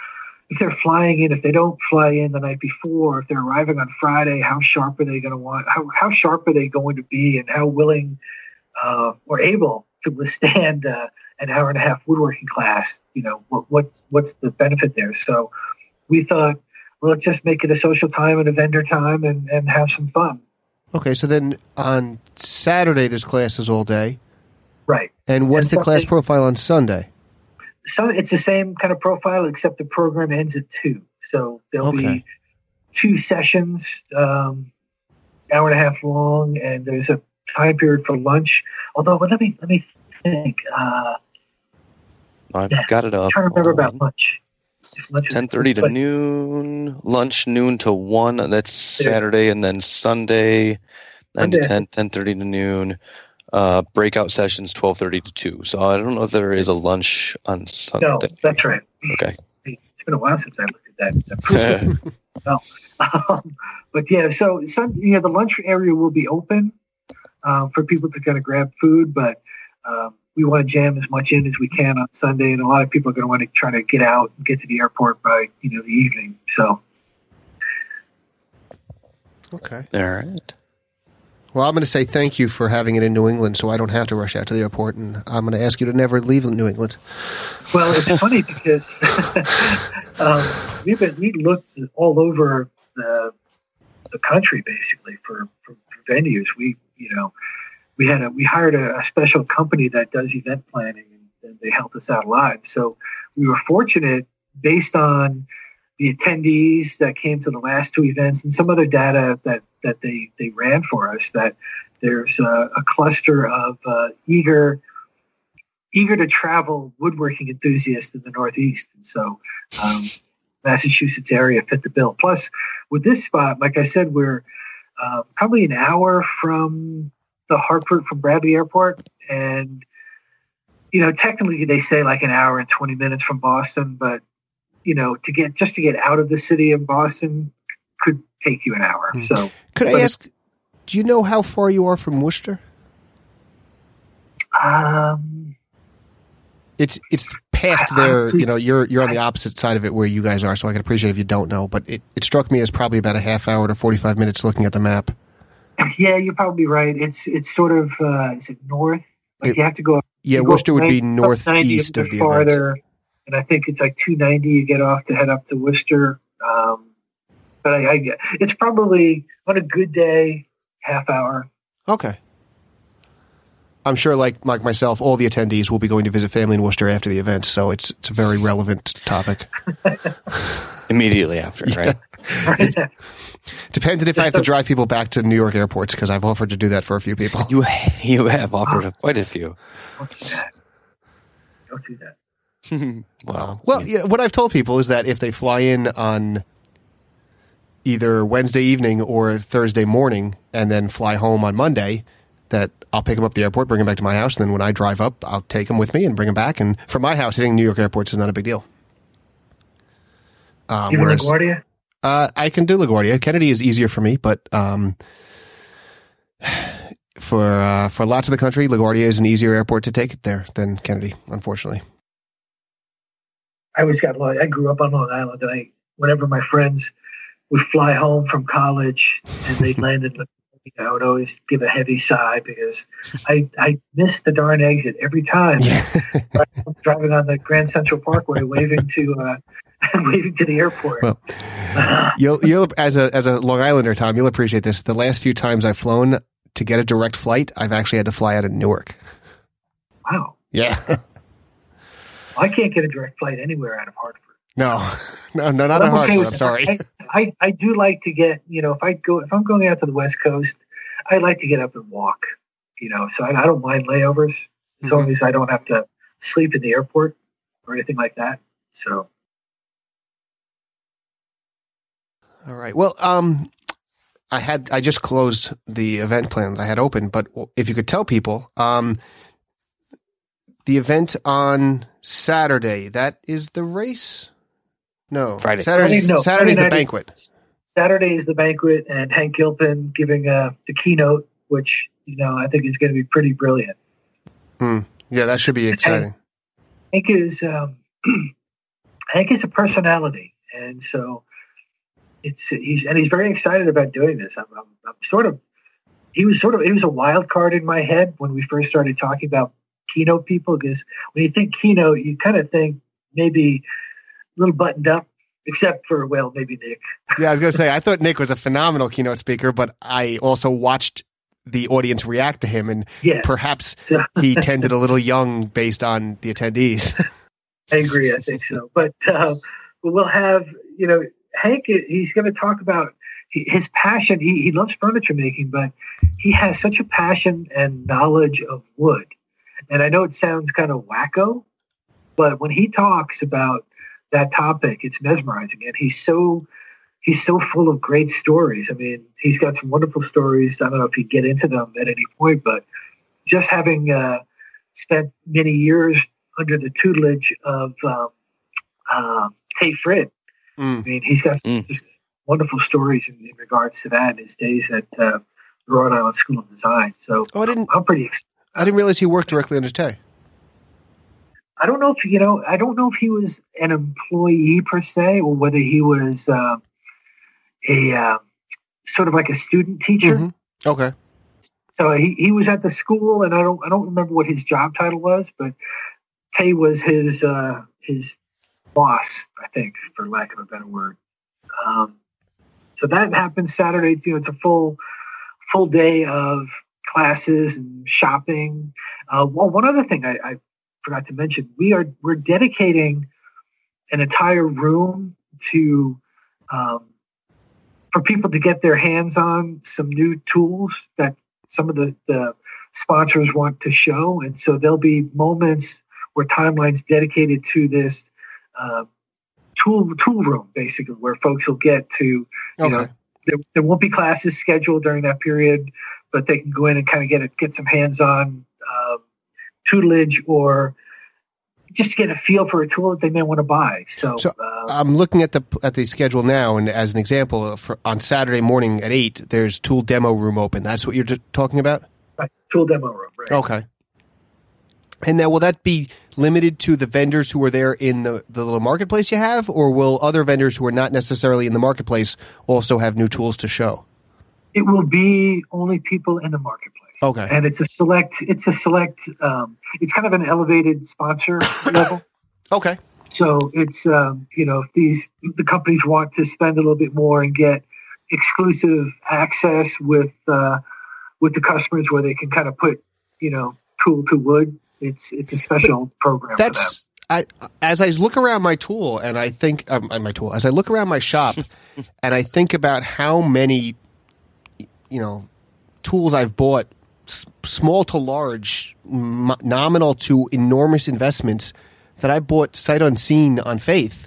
if they're flying in, if they don't fly in the night before, if they're arriving on Friday, how sharp are they going to want? How how sharp are they going to be, and how willing uh, or able to withstand uh, an hour and a half woodworking class? You know, what what's what's the benefit there? So we thought, well, let's just make it a social time and a vendor time, and, and have some fun. Okay, so then on Saturday there's classes all day, right? And what's and the class profile on Sunday? So it's the same kind of profile, except the program ends at two. So there'll okay. be two sessions, um, hour and a half long, and there's a time period for lunch. Although, well, let me let me think. Uh, I've yeah, got it up. I'm trying to remember about lunch. Ten thirty to but, noon, lunch noon to one. That's Saturday, and then Sunday, nine Sunday. to ten, ten thirty to noon. Uh, breakout sessions twelve thirty to two. So I don't know if there is a lunch on Sunday. No, that's right. Okay. It's been a while since I looked at that. that no. um, but yeah, so some, you know, the lunch area will be open um, for people to kind of grab food, but um, we want to jam as much in as we can on Sunday, and a lot of people are going to want to try to get out and get to the airport by, you know, the evening. So. Okay. All right. Well, I'm going to say thank you for having it in New England so I don't have to rush out to the airport, and I'm going to ask you to never leave New England. Well, it's funny because um, we've been, we looked all over the the country basically for, for, for venues. We, you know, we had a, we hired a, a special company that does event planning, and, and they helped us out a lot. So we were fortunate based on the attendees that came to the last two events and some other data that, that they, they ran for us, that there's a, a cluster of uh, eager eager to travel woodworking enthusiasts in the Northeast. And so um, Massachusetts area fit the bill. Plus, with this spot, like I said, we're uh, probably an hour from the Hartford, from Bradley Airport. And, you know, technically they say like an hour and twenty minutes from Boston, but you know, to get just to get out of the city of Boston could take you an hour. Mm. So, could I ask, do you know how far you are from Worcester? Um, it's it's past I, there. Honestly, you know, you're you're on the opposite side of it where you guys are. So I can appreciate if you don't know. But it, it struck me as probably about a half hour to forty-five minutes looking at the map. Yeah, you're probably right. It's it's sort of uh, is it north? Like it, you have to go. Yeah, Worcester go would be northeast of the farther. Event. And I think it's like two ninety you get off to head up to Worcester. Um, but I, I get it's probably on a good day, half hour. Okay. I'm sure, like like myself, all the attendees will be going to visit family in Worcester after the event, so it's it's a very relevant topic. Immediately after, right? right. Depends if I have to drive people back to New York airports, because I've offered to do that for a few people. You you have offered oh. quite a few. Don't do that. Don't do that. Wow. Well, yeah, what I've told people is that if they fly in on either Wednesday evening or Thursday morning and then fly home on Monday, that I'll pick them up at the airport, bring them back to my house, and then when I drive up, I'll take them with me and bring them back. And from my house, hitting New York airports is not a big deal. Um, Even whereas, LaGuardia? Uh, I can do LaGuardia. Kennedy is easier for me, but um, for uh, for lots of the country, LaGuardia is an easier airport to take there than Kennedy, unfortunately. I always got Long. I grew up on Long Island, and I, whenever my friends would fly home from college and they'd land in, I would always give a heavy sigh because I I missed the darn exit every time. Yeah. Driving on the Grand Central Parkway, waving to uh, waving to the airport. Well, you'll you'll as a as a Long Islander, Tom, you'll appreciate this. The last few times I've flown to get a direct flight, I've actually had to fly out of Newark. Wow. Yeah. I can't get a direct flight anywhere out of Hartford. No, no, no, not out of Hartford. Okay I'm sorry. I, I, I do like to get, you know, if I go, if I'm going out to the West Coast, I like to get up and walk, you know, so I, I don't mind layovers as mm-hmm. long as I don't have to sleep in the airport or anything like that. So. All right. Well, um, I had, I just closed the event plan that I had open, but if you could tell people, um, the event on Saturday, that is the race? No. Friday. Saturday's, Friday, no. Saturday's Friday the banquet. Is, Saturday is the banquet, and Hank Gilpin giving uh, the keynote, which, you know, I think is going to be pretty brilliant. Hmm. Yeah, that should be exciting. Hank, Hank is um, Hank is a personality. And so it's he's and he's very excited about doing this. I'm, I'm, I'm sort of he was sort of he was a wild card in my head when we first started talking about keynote people, because when you think keynote, you kind of think maybe a little buttoned up, except for, well, maybe Nick. Yeah, I was going to say, I thought Nick was a phenomenal keynote speaker, but I also watched the audience react to him, and yes. perhaps he tended a little young based on the attendees. I agree. I think so. But uh, we'll have, you know, Hank, he's going to talk about his passion. He, he loves furniture making, but he has such a passion and knowledge of wood. And I know it sounds kind of wacko, but when he talks about that topic, it's mesmerizing. And he's so he's so full of great stories. I mean, he's got some wonderful stories. I don't know if he'd get into them at any point, but just having uh, spent many years under the tutelage of um, uh, Tay Frid, mm. I mean, he's got some mm. just wonderful stories in, in regards to that in his days at uh, the Rhode Island School of Design. So oh, I didn't, I'm pretty excited. I didn't realize he worked directly under Tay. I don't know if, you know, I don't know if he was an employee per se, or whether he was uh, a uh, sort of like a student teacher. Mm-hmm. Okay. So he, he was at the school, and I don't I don't remember what his job title was, but Tay was his uh, his boss, I think, for lack of a better word. Um, so that happens Saturday. You know, it's a full full day of classes and shopping. Uh, well, one other thing I, I forgot to mention, we are we're dedicating an entire room to um, for people to get their hands on some new tools that some of the, the sponsors want to show, and so there'll be moments where Timeline's dedicated to this uh, tool tool room, basically, where folks will get to, you okay. know, there, there won't be classes scheduled during that period, but they can go in and kind of get it, get some hands-on um, tutelage, or just get a feel for a tool that they may want to buy. So, so uh, I'm looking at the at the schedule now, and as an example, for, on Saturday morning at eight, there's tool demo room open. That's what you're t- talking about? Right, tool demo room, right. Okay. And now, will that be limited to the vendors who are there in the, the little marketplace you have, or will other vendors who are not necessarily in the marketplace also have new tools to show? It will be only people in the marketplace. Okay. And it's a select, it's a select, um, it's kind of an elevated sponsor level. Okay. So it's, um, you know, if these, the companies want to spend a little bit more and get exclusive access with, uh, with the customers where they can kind of put, you know, tool to wood, it's, it's a special program. That's, for them. I, as I look around my tool and I think, um, my tool, as I look around my shop and I think about how many, you know, tools I've bought, s- small to large, m- nominal to enormous investments that I bought sight unseen on faith,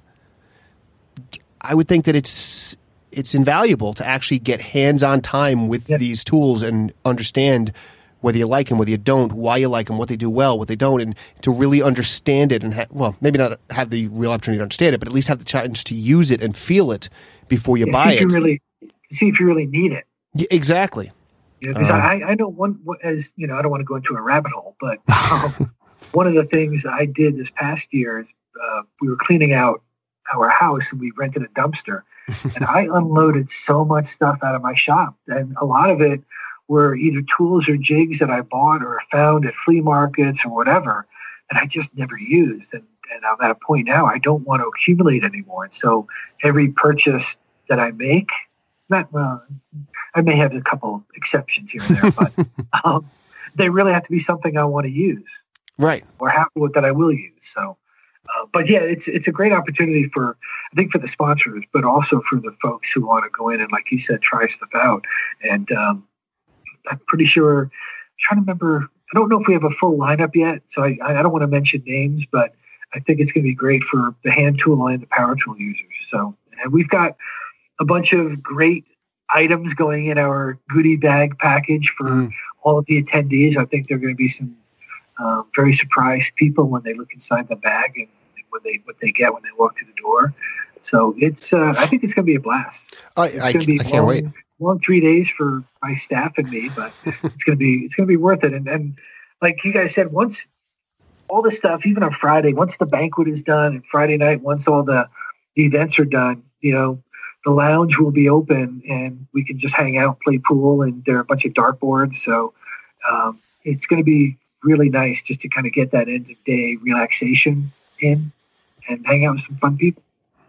I would think that it's it's invaluable to actually get hands-on time with yeah. these tools and understand whether you like them, whether you don't, why you like them, what they do well, what they don't, and to really understand it and, ha- well, maybe not have the real opportunity to understand it, but at least have the chance to use it and feel it before you yeah, buy see if it. You really, see if you really need it. Yeah, exactly. Because Uh-huh. I, I know one, as you know, I don't want to go into a rabbit hole, but um, one of the things I did this past year is uh, we were cleaning out our house and we rented a dumpster, and I unloaded so much stuff out of my shop, and a lot of it were either tools or jigs that I bought or found at flea markets or whatever, and I just never used. And, and I'm at a point now I don't want to accumulate anymore. And so every purchase that I make, not well, I may have a couple exceptions here and there, but um, they really have to be something I want to use, Right. or have that I will use. So, uh, but yeah, it's it's a great opportunity for, I think, for the sponsors, but also for the folks who want to go in and, like you said, try stuff out. And um, I'm pretty sure, I'm trying to remember, I don't know if we have a full lineup yet, so I, I don't want to mention names, but I think it's going to be great for the hand tool and the power tool users. So, and we've got a bunch of great items going in our goodie bag package for mm. all of the attendees. I think there are going to be some uh, very surprised people when they look inside the bag and, and what they what they get when they walk through the door. So it's uh, I think it's going to be a blast. I, it's I, going to be I long, can't wait. Long three days for my staff and me, but it's going to be it's going to be worth it. And, and like you guys said, once all the stuff, even on Friday, once the banquet is done, and Friday night, once all the the events are done, you know, the lounge will be open and we can just hang out, play pool, and there are a bunch of dartboards. So um, it's going to be really nice just to kind of get that end of day relaxation in and hang out with some fun people.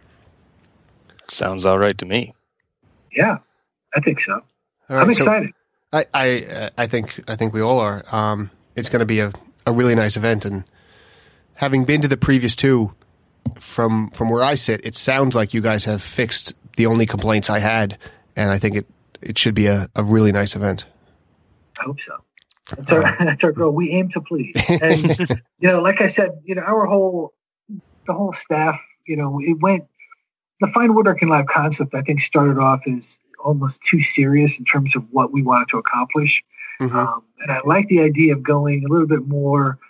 Sounds all right to me. Yeah, I think so. All right, I'm so excited. I, I, I think, I think we all are. Um, it's going to be a, a really nice event, and having been to the previous two, from from where I sit, it sounds like you guys have fixed the only complaints I had, and I think it, it should be a, a really nice event. I hope so. That's our, that's our goal. We aim to please. And, you know, like I said, you know, our whole, the whole staff, you know, it went, the Fine Woodworking Lab concept, I think, started off as almost too serious in terms of what we wanted to accomplish. Mm-hmm. Um, and I like the idea of going a little bit more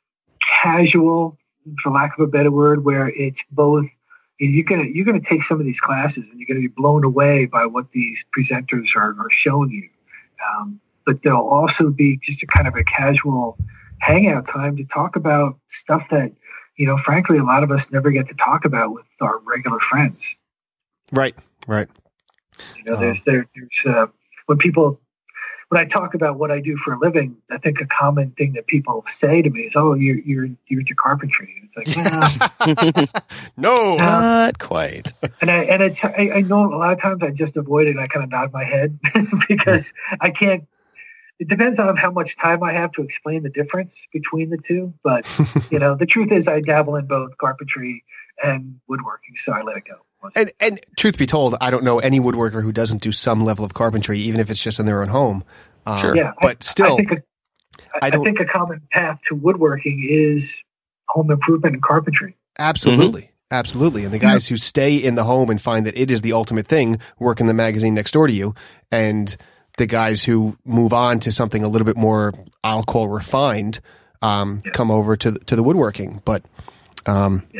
casual, for lack of a better word, where it's both, you're gonna you're gonna take some of these classes and you're gonna be blown away by what these presenters are, are showing you. Um, but there'll also be just a kind of a casual hangout time to talk about stuff that, you know, frankly, a lot of us never get to talk about with our regular friends. Right, right. You know, there's there, there's uh, when people when I talk about what I do for a living, I think a common thing that people say to me is, "Oh, you're you're you're into carpentry." And it's like, yeah. no, not quite. And I and it's I, I know a lot of times I just avoid it and I kind of nod my head because I can't. It depends on how much time I have to explain the difference between the two. But you know, the truth is, I dabble in both carpentry and woodworking, so I let it go. And, and truth be told, I don't know any woodworker who doesn't do some level of carpentry, even if it's just in their own home. Um, Sure. Yeah, but I, still, I think, a, I, I don't- I think a common path to woodworking is home improvement and carpentry. absolutely, mm-hmm. absolutely. And the guys who stay in the home and find that it is the ultimate thing work in the magazine next door to you, and the guys who move on to something a little bit more, I'll call refined, um, yeah. come over to the, to the woodworking. But um, yeah.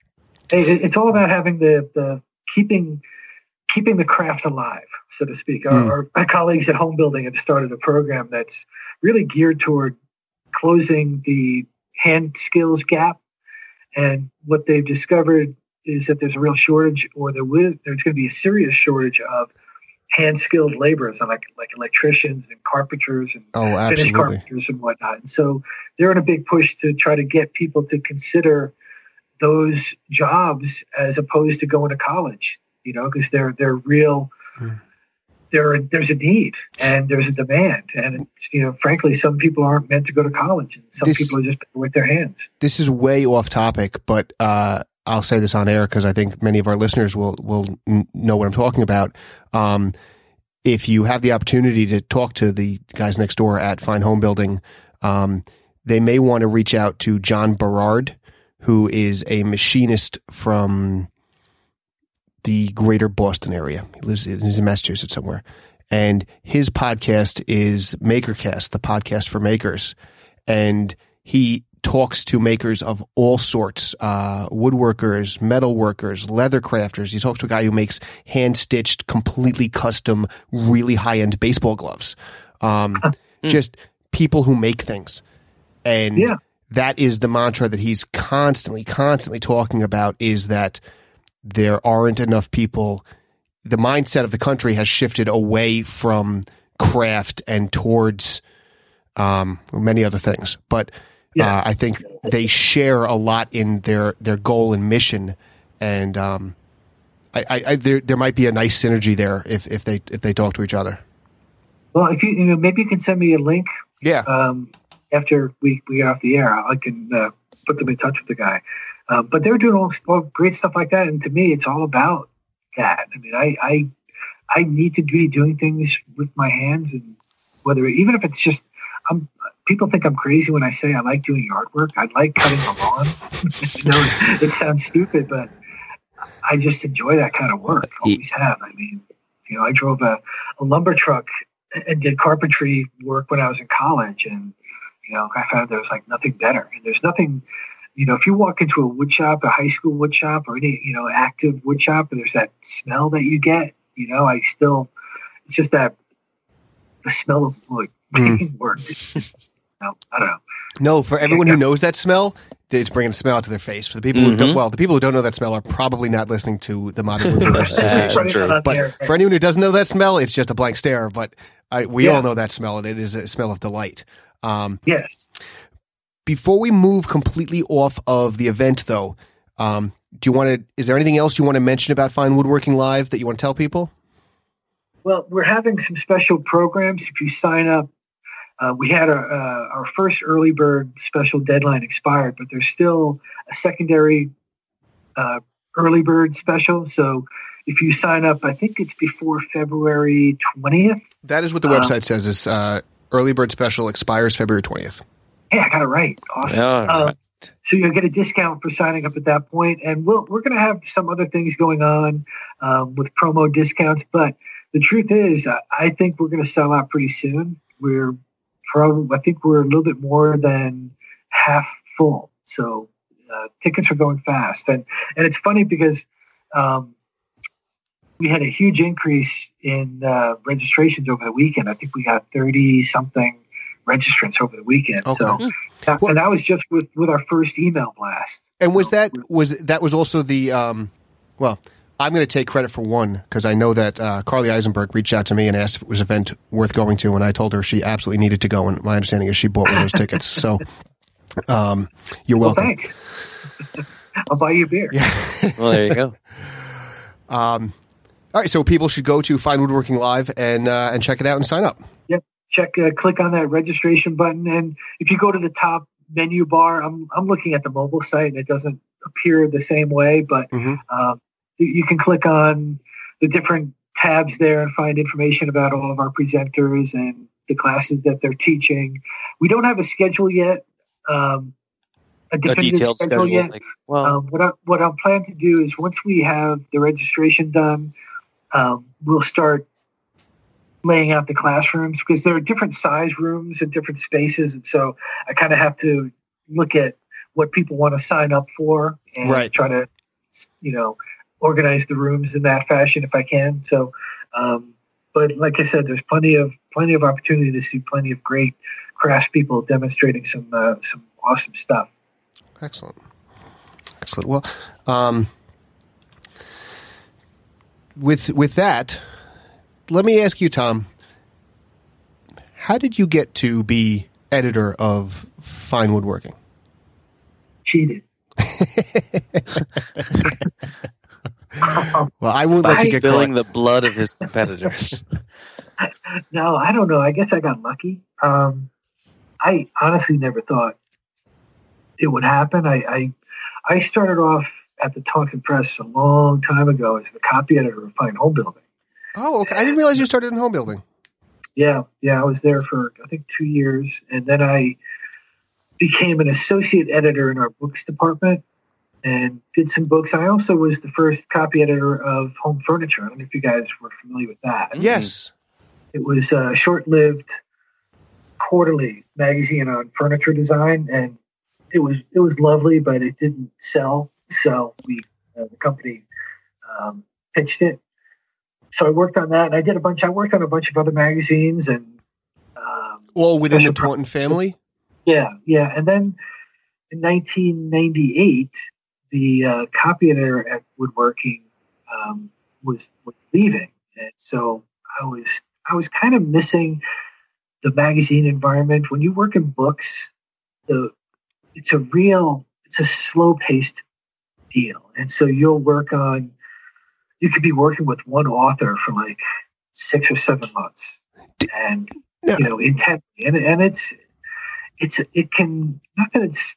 It, it's all about having the, the keeping keeping the craft alive, so to speak. Our, Mm. our, our colleagues at Home Building have started a program that's really geared toward closing the hand skills gap. And what they've discovered is that there's a real shortage, or there will, there's going to be a serious shortage of hand skilled laborers, like like electricians and carpenters and oh, finished absolutely. carpenters and whatnot. And so they're in a big push to try to get people to consider those jobs as opposed to going to college, you know, because they're they're real. Mm. There, there's a need and there's a demand, and it's, you know, frankly, some people aren't meant to go to college, and some This- people are just with their hands. This is way off topic, but uh, I'll say this on air because I think many of our listeners will will n- know what I'm talking about. Um, if you have the opportunity to talk to the guys next door at Fine Home Building, um, they may want to reach out to John Berard, who is a machinist from the greater Boston area. He lives he's in Massachusetts somewhere. And his podcast is MakerCast, the podcast for makers. And he talks to makers of all sorts, uh, woodworkers, metal workers, leather crafters. He talks to a guy who makes hand-stitched, completely custom, really high-end baseball gloves. Um, just people who make things. And Yeah. that is the mantra that he's constantly, constantly talking about, is that there aren't enough people. The mindset of the country has shifted away from craft and towards um, many other things. But Yeah. uh, I think they share a lot in their, their goal and mission. And um, I, I, I, there there might be a nice synergy there if, if they if they talk to each other. Well, if you, you know, maybe you can send me a link Yeah. um, after we, we get off the air. I can uh, put them in touch with the guy. Um, but they're doing all, all great stuff like that, and to me, it's all about that. I mean, I, I I need to be doing things with my hands, and whether even if it's just, I'm. People think I'm crazy when I say I like doing yard work. I like cutting the lawn. You know, it sounds stupid, but I just enjoy that kind of work. Always have. I mean, you know, I drove a, a lumber truck and did carpentry work when I was in college, and you know, I found there was like nothing better. And there's nothing, you know, if you walk into a wood shop, a high school wood shop, or any, you know, active wood shop, and there's that smell that you get, you know, I still, it's just that the smell of wood making work. No, I don't know. No, for everyone who knows that smell, it's bringing a smell to their face. For the people who don't, well, the people who don't know that smell are probably not listening to the Modern Woodworkers Association. True. But for anyone who doesn't know that smell, it's just a blank stare. But I, we Yeah. all know that smell, and it is a smell of delight. Um, Yes. before we move completely off of the event, though, um, do you want to? Is there anything else you want to mention about Fine Woodworking Live that you want to tell people? Well, we're having some special programs. If you sign up, uh, we had our, uh, our first early bird special deadline expired, but there's still a secondary uh, early bird special. So if you sign up, I think it's before February twentieth. That is what the Um, website says. Is uh, early bird special expires February twentieth. Yeah, I got it right. Awesome. All Um, right. So you'll get a discount for signing up at that point, and we'll, we're going to have some other things going on um, with promo discounts. But the truth is, I, I think we're going to sell out pretty soon. We're probably, I think we're a little bit more than half full. So uh, tickets are going fast, and and it's funny because um, we had a huge increase in uh, registrations over the weekend. I think we got thirty something registrants over the weekend. Okay. So. That, Well- and that was just with, with our first email blast. And was So, that was that was also the um, well? I'm going to take credit for one because I know that uh, Carly Eisenberg reached out to me and asked if it was an event worth going to, and I told her she absolutely needed to go. And my understanding is she bought one of those tickets. So um, you're well, welcome. thanks. I'll buy you a beer. Yeah. Well, there you go. um, all right. So people should go to Fine Woodworking Live and uh, and check it out and sign up. Yep. Check, uh, click on that registration button, and if you go to the top menu bar, I'm I'm looking at the mobile site, and it doesn't appear the same way, but Mhm. um, you, you can click on the different tabs there and find information about all of our presenters and the classes that they're teaching. We don't have a schedule yet, um, a A definitive detailed schedule, schedule. yet. Like, well, Um, what I what I'm planning to do is once we have the registration done, um, we'll start laying out the classrooms because there are different size rooms and different spaces, and so I kind of have to look at what people want to sign up for and Right. try to, you know, organize the rooms in that fashion if I can. So, um, but like I said, there's plenty of plenty of opportunity to see plenty of great craft people demonstrating some uh, some awesome stuff. Excellent. Excellent. Well, um, with with that, let me ask you, Tom, how did you get to be editor of Fine Woodworking? Cheated. Well, I won't let you By get spilling caught. the blood of his competitors. No, I don't know. I guess I got lucky. Um, I honestly never thought it would happen. I, I I started off at the Taunton Press a long time ago as the copy editor of Fine Home Building. Oh, okay. I didn't realize you started in home building. Yeah, yeah, I was there for I think two years, and then I became an associate editor in our books department and did some books. I also was the first copy editor of Home Furniture. I don't know if you guys were familiar with that. Yes. It was a short-lived quarterly magazine on furniture design, and it was it was lovely, but it didn't sell. So we uh, the company um, pitched it. So I worked on that, and I did a bunch. I worked on a bunch of other magazines, and um, All within the special pro- Taunton family? yeah, yeah. And then in nineteen ninety-eight, the uh, copy editor at Woodworking um, was was leaving, and so I was I was kind of missing the magazine environment. When you work in books, the it's a real it's a slow paced deal, and so you'll work on you could be working with one author for like six or seven months, and No. you know intently, and and it's it's it can not that it's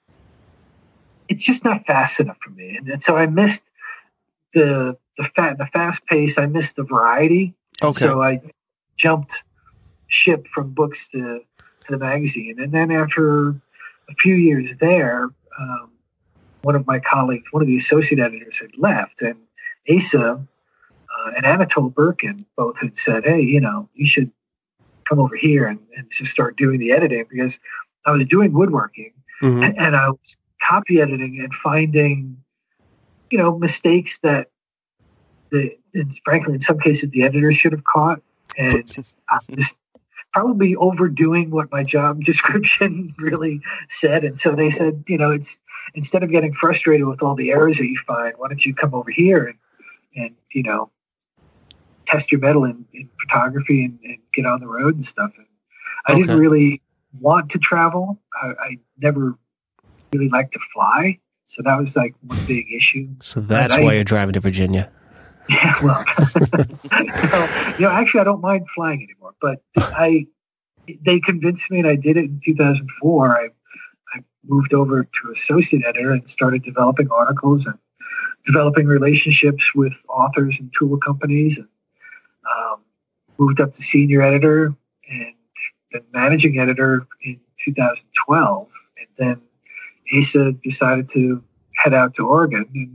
it's just not fast enough for me, and, and so I missed the the fat the fast pace. I missed the variety. And Okay. So I jumped ship from books to to the magazine, and then after a few years there, um, one of my colleagues, one of the associate editors, had left, and Asa uh, and Anatole Birkin both had said, "Hey, you know, you should come over here and, and just start doing the editing," because I was doing woodworking Mhm. and, and I was copy editing and finding, you know, mistakes that the, and frankly, in some cases, the editors should have caught, and I just probably overdoing what my job description really said. And so they said, you know, it's instead of getting frustrated with all the errors that you find, why don't you come over here and, and you know, test your mettle in, in photography and, and get on the road and stuff. And I Okay. didn't really want to travel. I, I never really liked to fly. So that was like one big issue. So that's I- why you're driving to Virginia. Yeah, well, you, know, you know, actually, I don't mind flying anymore. But I, they convinced me, and I did it in two thousand four. I, I moved over to associate editor and started developing articles and developing relationships with authors and tool companies, and um, moved up to senior editor and then managing editor in two thousand twelve. And then Asa decided to head out to Oregon, and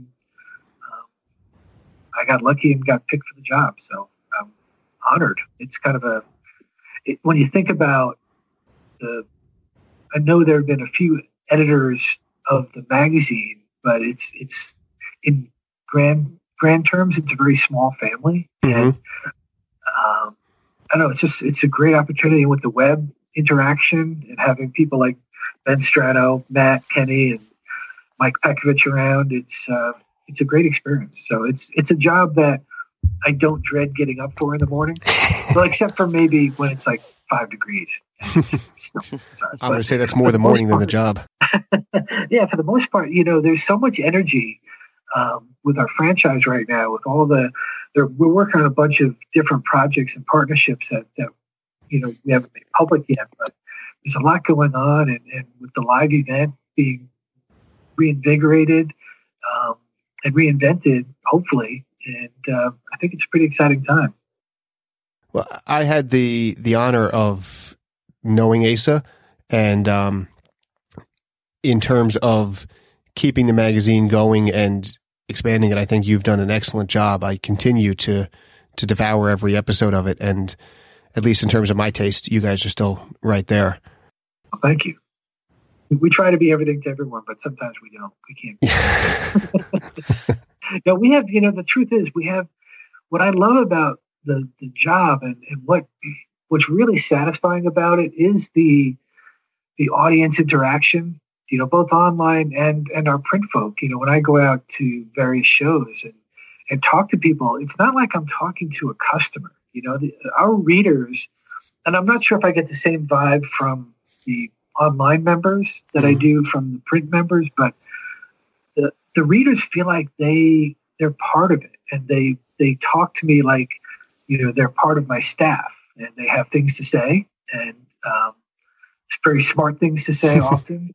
I got lucky and got picked for the job. So I'm honored. It's kind of a, it, when you think about the, I know there have been a few editors of the magazine, but it's, it's in grand, grand terms, it's a very small family. Mhm. And um, I don't know, it's just, it's a great opportunity with the web interaction and having people like Ben Strato, Matt, Kenny, and Mike Pekovich around. It's, uh, it's a great experience. So it's it's a job that I don't dread getting up for in the morning. Well, except for maybe when it's like five degrees. It's, it's no, sorry. I'm going to But say that's more the for morning than most the job. part- yeah, for the most part, you know, there's so much energy um, with our franchise right now. With all the, there, we're working on a bunch of different projects and partnerships that, that you know we haven't made public yet. But there's a lot going on, and, and with the live event being reinvigorated. Um, and reinvented, hopefully, and uh, I think it's a pretty exciting time. Well, I had the the honor of knowing Asa, and um, in terms of keeping the magazine going and expanding it, I think you've done an excellent job. I continue to to devour every episode of it, and at least in terms of my taste, you guys are still right there. Thank you. We try to be everything to everyone, but sometimes we don't. We can't. No, we have, you know, the truth is we have, what I love about the, the job and, and what what's really satisfying about it is the the audience interaction, you know, both online and, and our print folk. You know, when I go out to various shows and, and talk to people, it's not like I'm talking to a customer. You know, the, our readers, and I'm not sure if I get the same vibe from the online members that I do from the print members, but the the readers feel like they they're part of it, and they they talk to me like, you know, they're part of my staff, and they have things to say, and um, it's very smart things to say often,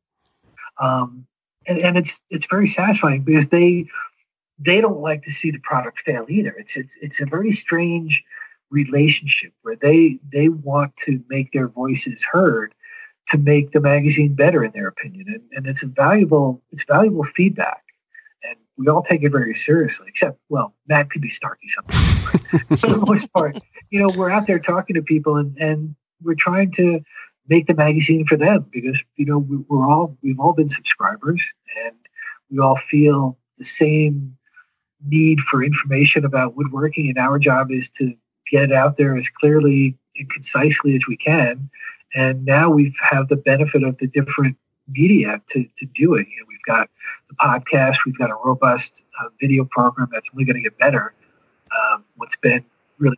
um, and and it's it's very satisfying because they they don't like to see the product fail either. It's it's it's a very strange relationship where they they want to make their voices heard to make the magazine better in their opinion. And, and it's a valuable, it's valuable feedback. And we all take it very seriously, except, well, Matt could be snarky sometimes. But for the most part, you know, we're out there talking to people and, and we're trying to make the magazine for them because, you know, we, we're all, we've all been subscribers and we all feel the same need for information about woodworking. And our job is to get it out there as clearly and concisely as we can. And now we have the benefit of the different media to, to do it. You know, we've got the podcast, we've got a robust uh, video program that's only going to get better. Um, what's been really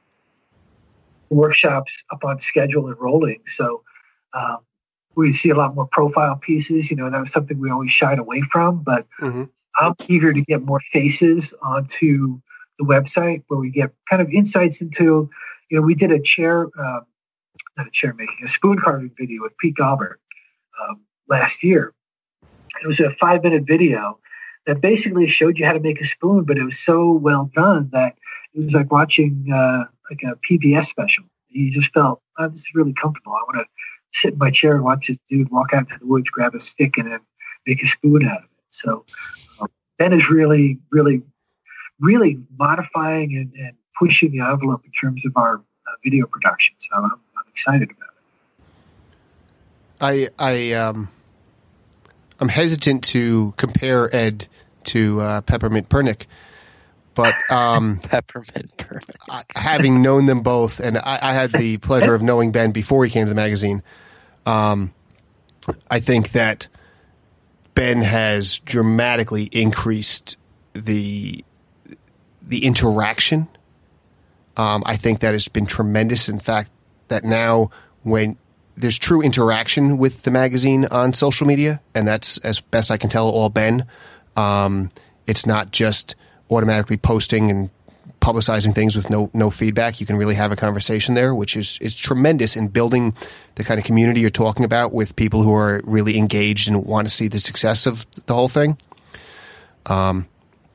workshops up on schedule and rolling. So um, we see a lot more profile pieces. You know, that was something we always shied away from, but Mm-hmm. I'm eager to get more faces onto the website where we get kind of insights into, you know, we did a chair, uh, not a chair making, a spoon carving video with Pete Galbert um, last year. It was a five minute video that basically showed you how to make a spoon, but it was so well done that it was like watching uh, like a P B S special. You just felt, oh, this is really comfortable. I want to sit in my chair and watch this dude walk out to the woods, grab a stick, and then make a spoon out of it. So um, Ben is really, really, really modifying and, and pushing the envelope in terms of our uh, video production. So I'm, I'm excited about it. I I um I'm hesitant to compare Ed to uh, Peppermint Pernick, but um, Peppermint Pernick. I, having known them both, and I, I had the pleasure of knowing Ben before he came to the magazine, um, I think that Ben has dramatically increased the the interaction. Um, I think that has been tremendous. In fact, that now when there's true interaction with the magazine on social media, and that's, as best I can tell, all Ben. Um, it's not just automatically posting and publicizing things with no no feedback. You can really have a conversation there, which is is tremendous in building the kind of community you're talking about with people who are really engaged and want to see the success of the whole thing. Um,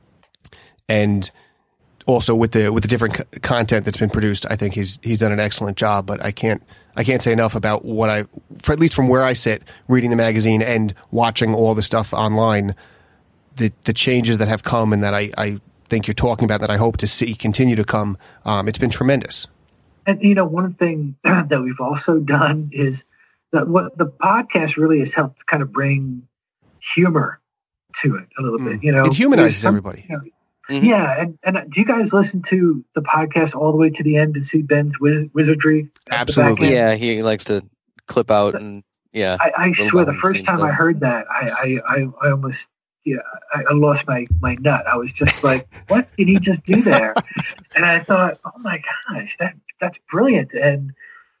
and also with the with the different co- content that's been produced, I think he's he's done an excellent job. But I can't I can't say enough about what I, for at least from where I sit, reading the magazine and watching all the stuff online, the the changes that have come and that I. I think you're talking about that I hope to see continue to come. Um, it's been tremendous. And, you know, one thing that we've also done is that what the podcast really has helped kind of bring humor to it a little mm. bit. You know, it humanizes some, everybody. You know, mm-hmm. Yeah. And, and do you guys listen to the podcast all the way to the end to see Ben's wiz- wizardry? Absolutely. Yeah. He likes to clip out and yeah. I, I swear the first time stuff. I heard that, I, I, I, I almost, Yeah, I, I lost my, my nut. I was just like, what did he just do there? And I thought, oh my gosh, that that's brilliant. And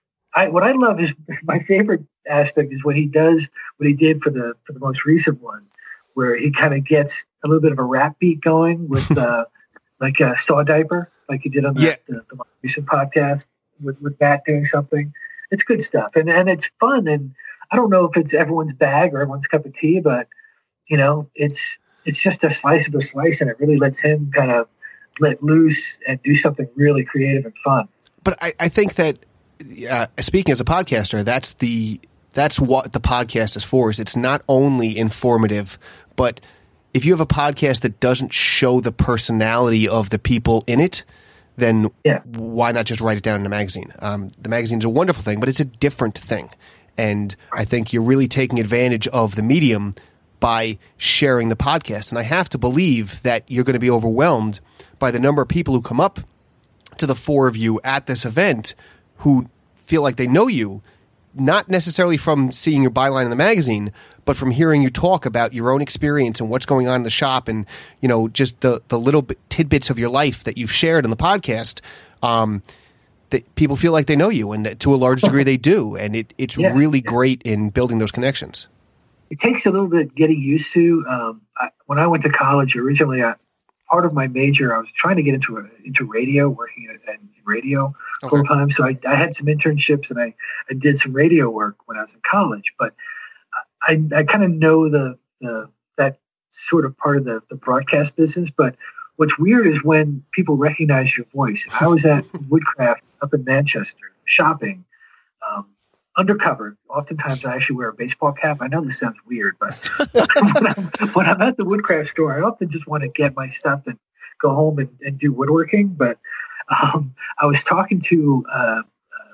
I what I love is my favorite aspect is what he does, what he did for the for the most recent one, where he kind of gets a little bit of a rap beat going with uh, like a saw diaper, like he did on the, yeah. the, the most recent podcast with, with Matt doing something. It's good stuff. And and it's fun. And I don't know if it's everyone's bag or everyone's cup of tea, but you know, it's it's just a slice of a slice, and it really lets him kind of let loose and do something really creative and fun. But I, I think that uh, speaking as a podcaster, that's the that's what the podcast is for. Is it's not only informative, but if you have a podcast that doesn't show the personality of the people in it, then yeah. why not just write it down in a magazine? Um, the magazine's a wonderful thing, but it's a different thing, and I think you're really taking advantage of the medium by sharing the podcast. And I have to believe that you're going to be overwhelmed by the number of people who come up to the four of you at this event who feel like they know you, not necessarily from seeing your byline in the magazine, but from hearing you talk about your own experience and what's going on in the shop and, you know, just the, the little bit, tidbits of your life that you've shared in the podcast. Um, that people feel like they know you, and to a large degree they do. And it, it's yeah, really yeah. great in building those connections. It takes a little bit getting used to. Um, I, when I went to college originally, I, part of my major, I was trying to get into a, into radio, working in, in radio okay. full time. So I, I had some internships and I, I did some radio work when I was in college. But I, I kind of know the, the that sort of part of the, the broadcast business. But what's weird is when people recognize your voice. I was at Woodcraft up in Manchester shopping. Um, Undercover. Oftentimes, I actually wear a baseball cap. I know this sounds weird, but when, I'm, when I'm at the Woodcraft store, I often just want to get my stuff and go home and, and do woodworking. But um, I was talking to uh, uh,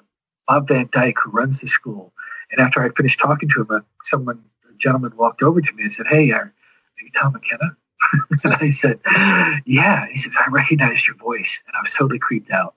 Bob Van Dyke, who runs the school, and after I finished talking to him, uh, someone, a gentleman, walked over to me and said, "Hey, are, are you Tom McKenna?" And I said, "Yeah." He says, "I recognized your voice," and I was totally creeped out.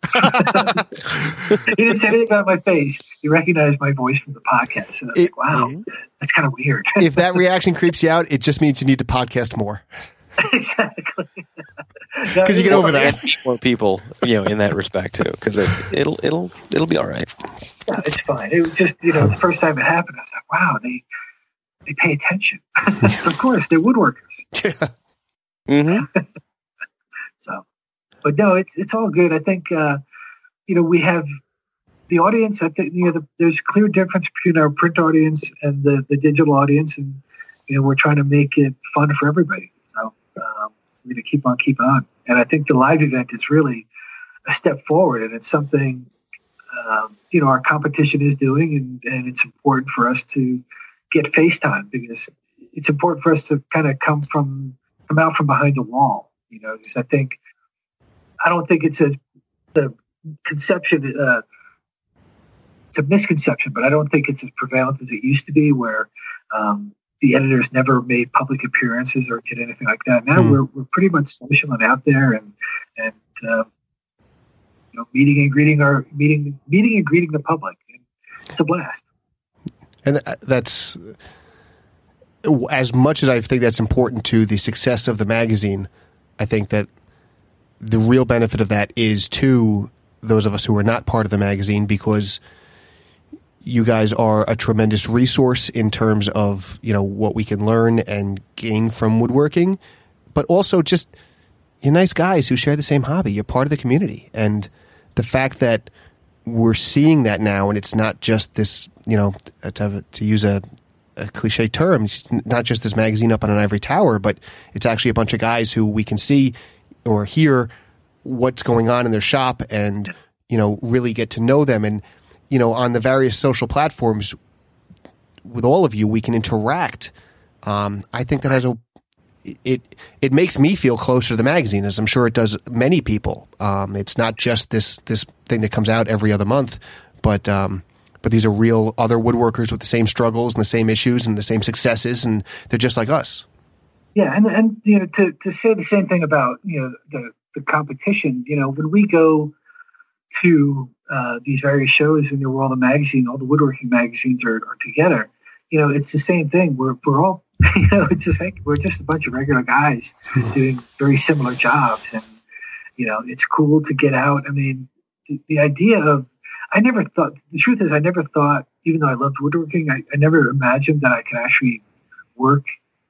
He didn't say anything about my face. He recognized my voice from the podcast, and I was it, like, "Wow, mm-hmm. that's kind of weird." If that reaction creeps you out, it just means you need to podcast more. Exactly. Because you get over that. More people, you know, in that respect too. Because it, it'll it'll it'll be all right. Yeah, it's fine. It was just, you know, the first time it happened, I was like, "Wow, they they pay attention." Of course, they're woodworkers. Yeah. Mm-hmm. So, but no, it's it's all good. I think uh, you know, we have the audience. I think you know the, there's a clear difference between our print audience and the, the digital audience, and you know we're trying to make it fun for everybody. So um, we're going to keep on keep on. And I think the live event is really a step forward, and it's something um, you know our competition is doing, and, and it's important for us to get FaceTime because it's important for us to kind of come from. come out from behind the wall, you know, because I think, I don't think it's as the conception, uh, it's a misconception, but I don't think it's as prevalent as it used to be where um, the editors never made public appearances or did anything like that. Now mm. we're we're pretty much social and out there and, and uh, you know, meeting and greeting our, meeting, meeting and greeting the public. And it's a blast. And that's, as much as I think that's important to the success of the magazine, I think that the real benefit of that is to those of us who are not part of the magazine, because you guys are a tremendous resource in terms of, you know, what we can learn and gain from woodworking, but also just you're nice guys who share the same hobby. You're part of the community. And the fact that we're seeing that now, and it's not just this, you know, to, to use a, a cliche term, it's not just this magazine up on an ivory tower, but it's actually a bunch of guys who we can see or hear what's going on in their shop and, you know, really get to know them. And, you know, on the various social platforms with all of you, we can interact. Um, I think that has a, it, it makes me feel closer to the magazine, as I'm sure it does many people. Um, it's not just this, this thing that comes out every other month, but, um, but these are real other woodworkers with the same struggles and the same issues and the same successes, and they're just like us. Yeah. And, and, you know, to, to say the same thing about, you know, the, the competition, you know, when we go to uh, these various shows and we're all the magazine, all the woodworking magazines are, are together, you know, it's the same thing. We're, we're all, you know, it's just like, we're just a bunch of regular guys doing very similar jobs. And, you know, it's cool to get out. I mean, the, the idea of, I never thought, the truth is I never thought, even though I loved woodworking, I, I never imagined that I could actually work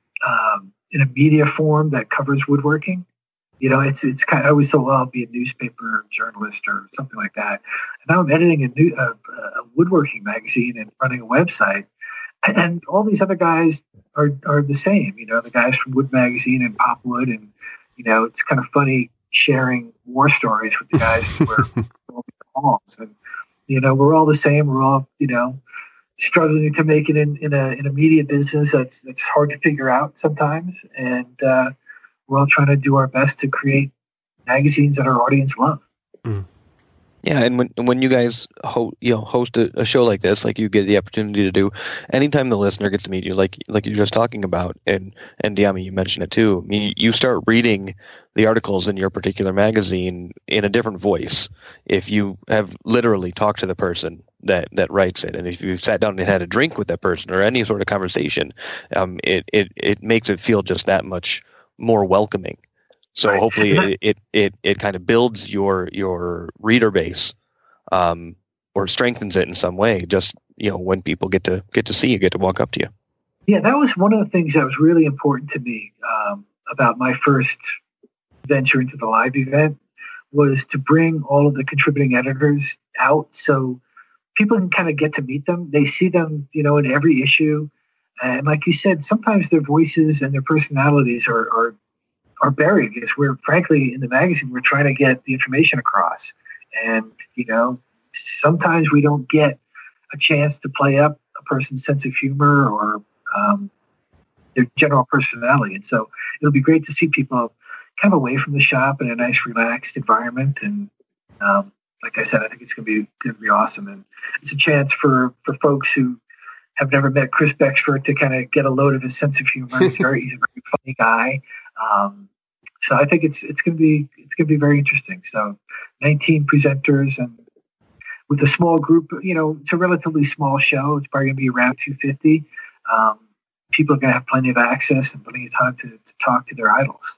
um, in a media form that covers woodworking. You know, it's it's kind of, I always thought, well, I'll be a newspaper journalist or something like that. And now I'm editing a, new, a, a woodworking magazine and running a website. And all these other guys are, are the same, you know, the guys from Wood Magazine and Popwood. And, you know, it's kind of funny sharing war stories with the guys who are all the halls. And, you know, we're all the same. We're all, you know, struggling to make it in, in a in a media business that's that's hard to figure out sometimes. And, uh, we're all trying to do our best to create magazines that our audience love. Mm. Yeah, and when when you guys ho- you know host a, a show like this, like you get the opportunity to do, anytime the listener gets to meet you, like like you're just talking about, and and Dyami, you mentioned it too. I mean, you start reading the articles in your particular magazine in a different voice if you have literally talked to the person that that writes it, and if you sat down and had a drink with that person or any sort of conversation, um, it it it makes it feel just that much more welcoming. So right. hopefully it, it it it kind of builds your your reader base, um, or strengthens it in some way. Just, you know, when people get to get to see you, get to walk up to you. Yeah, that was one of the things that was really important to me um, about my first venture into the live event, was to bring all of the contributing editors out so people can kind of get to meet them. They see them, you know, in every issue. And like you said, sometimes their voices and their personalities are, are are buried, because we're, frankly, in the magazine, we're trying to get the information across. And, you know, sometimes we don't get a chance to play up a person's sense of humor or um, their general personality. And so it'll be great to see people kind of away from the shop in a nice, relaxed environment. And um, like I said, I think it's going to be going to be awesome. And it's a chance for, for folks who have never met Chris Beckford to kind of get a load of his sense of humor. He's, very, he's a very funny guy. Um, so I think it's it's going to be it's going to be very interesting. So nineteen presenters, and with a small group, you know, it's a relatively small show. It's probably going to be around two hundred fifty. Um, people are going to have plenty of access and plenty of time to, to talk to their idols.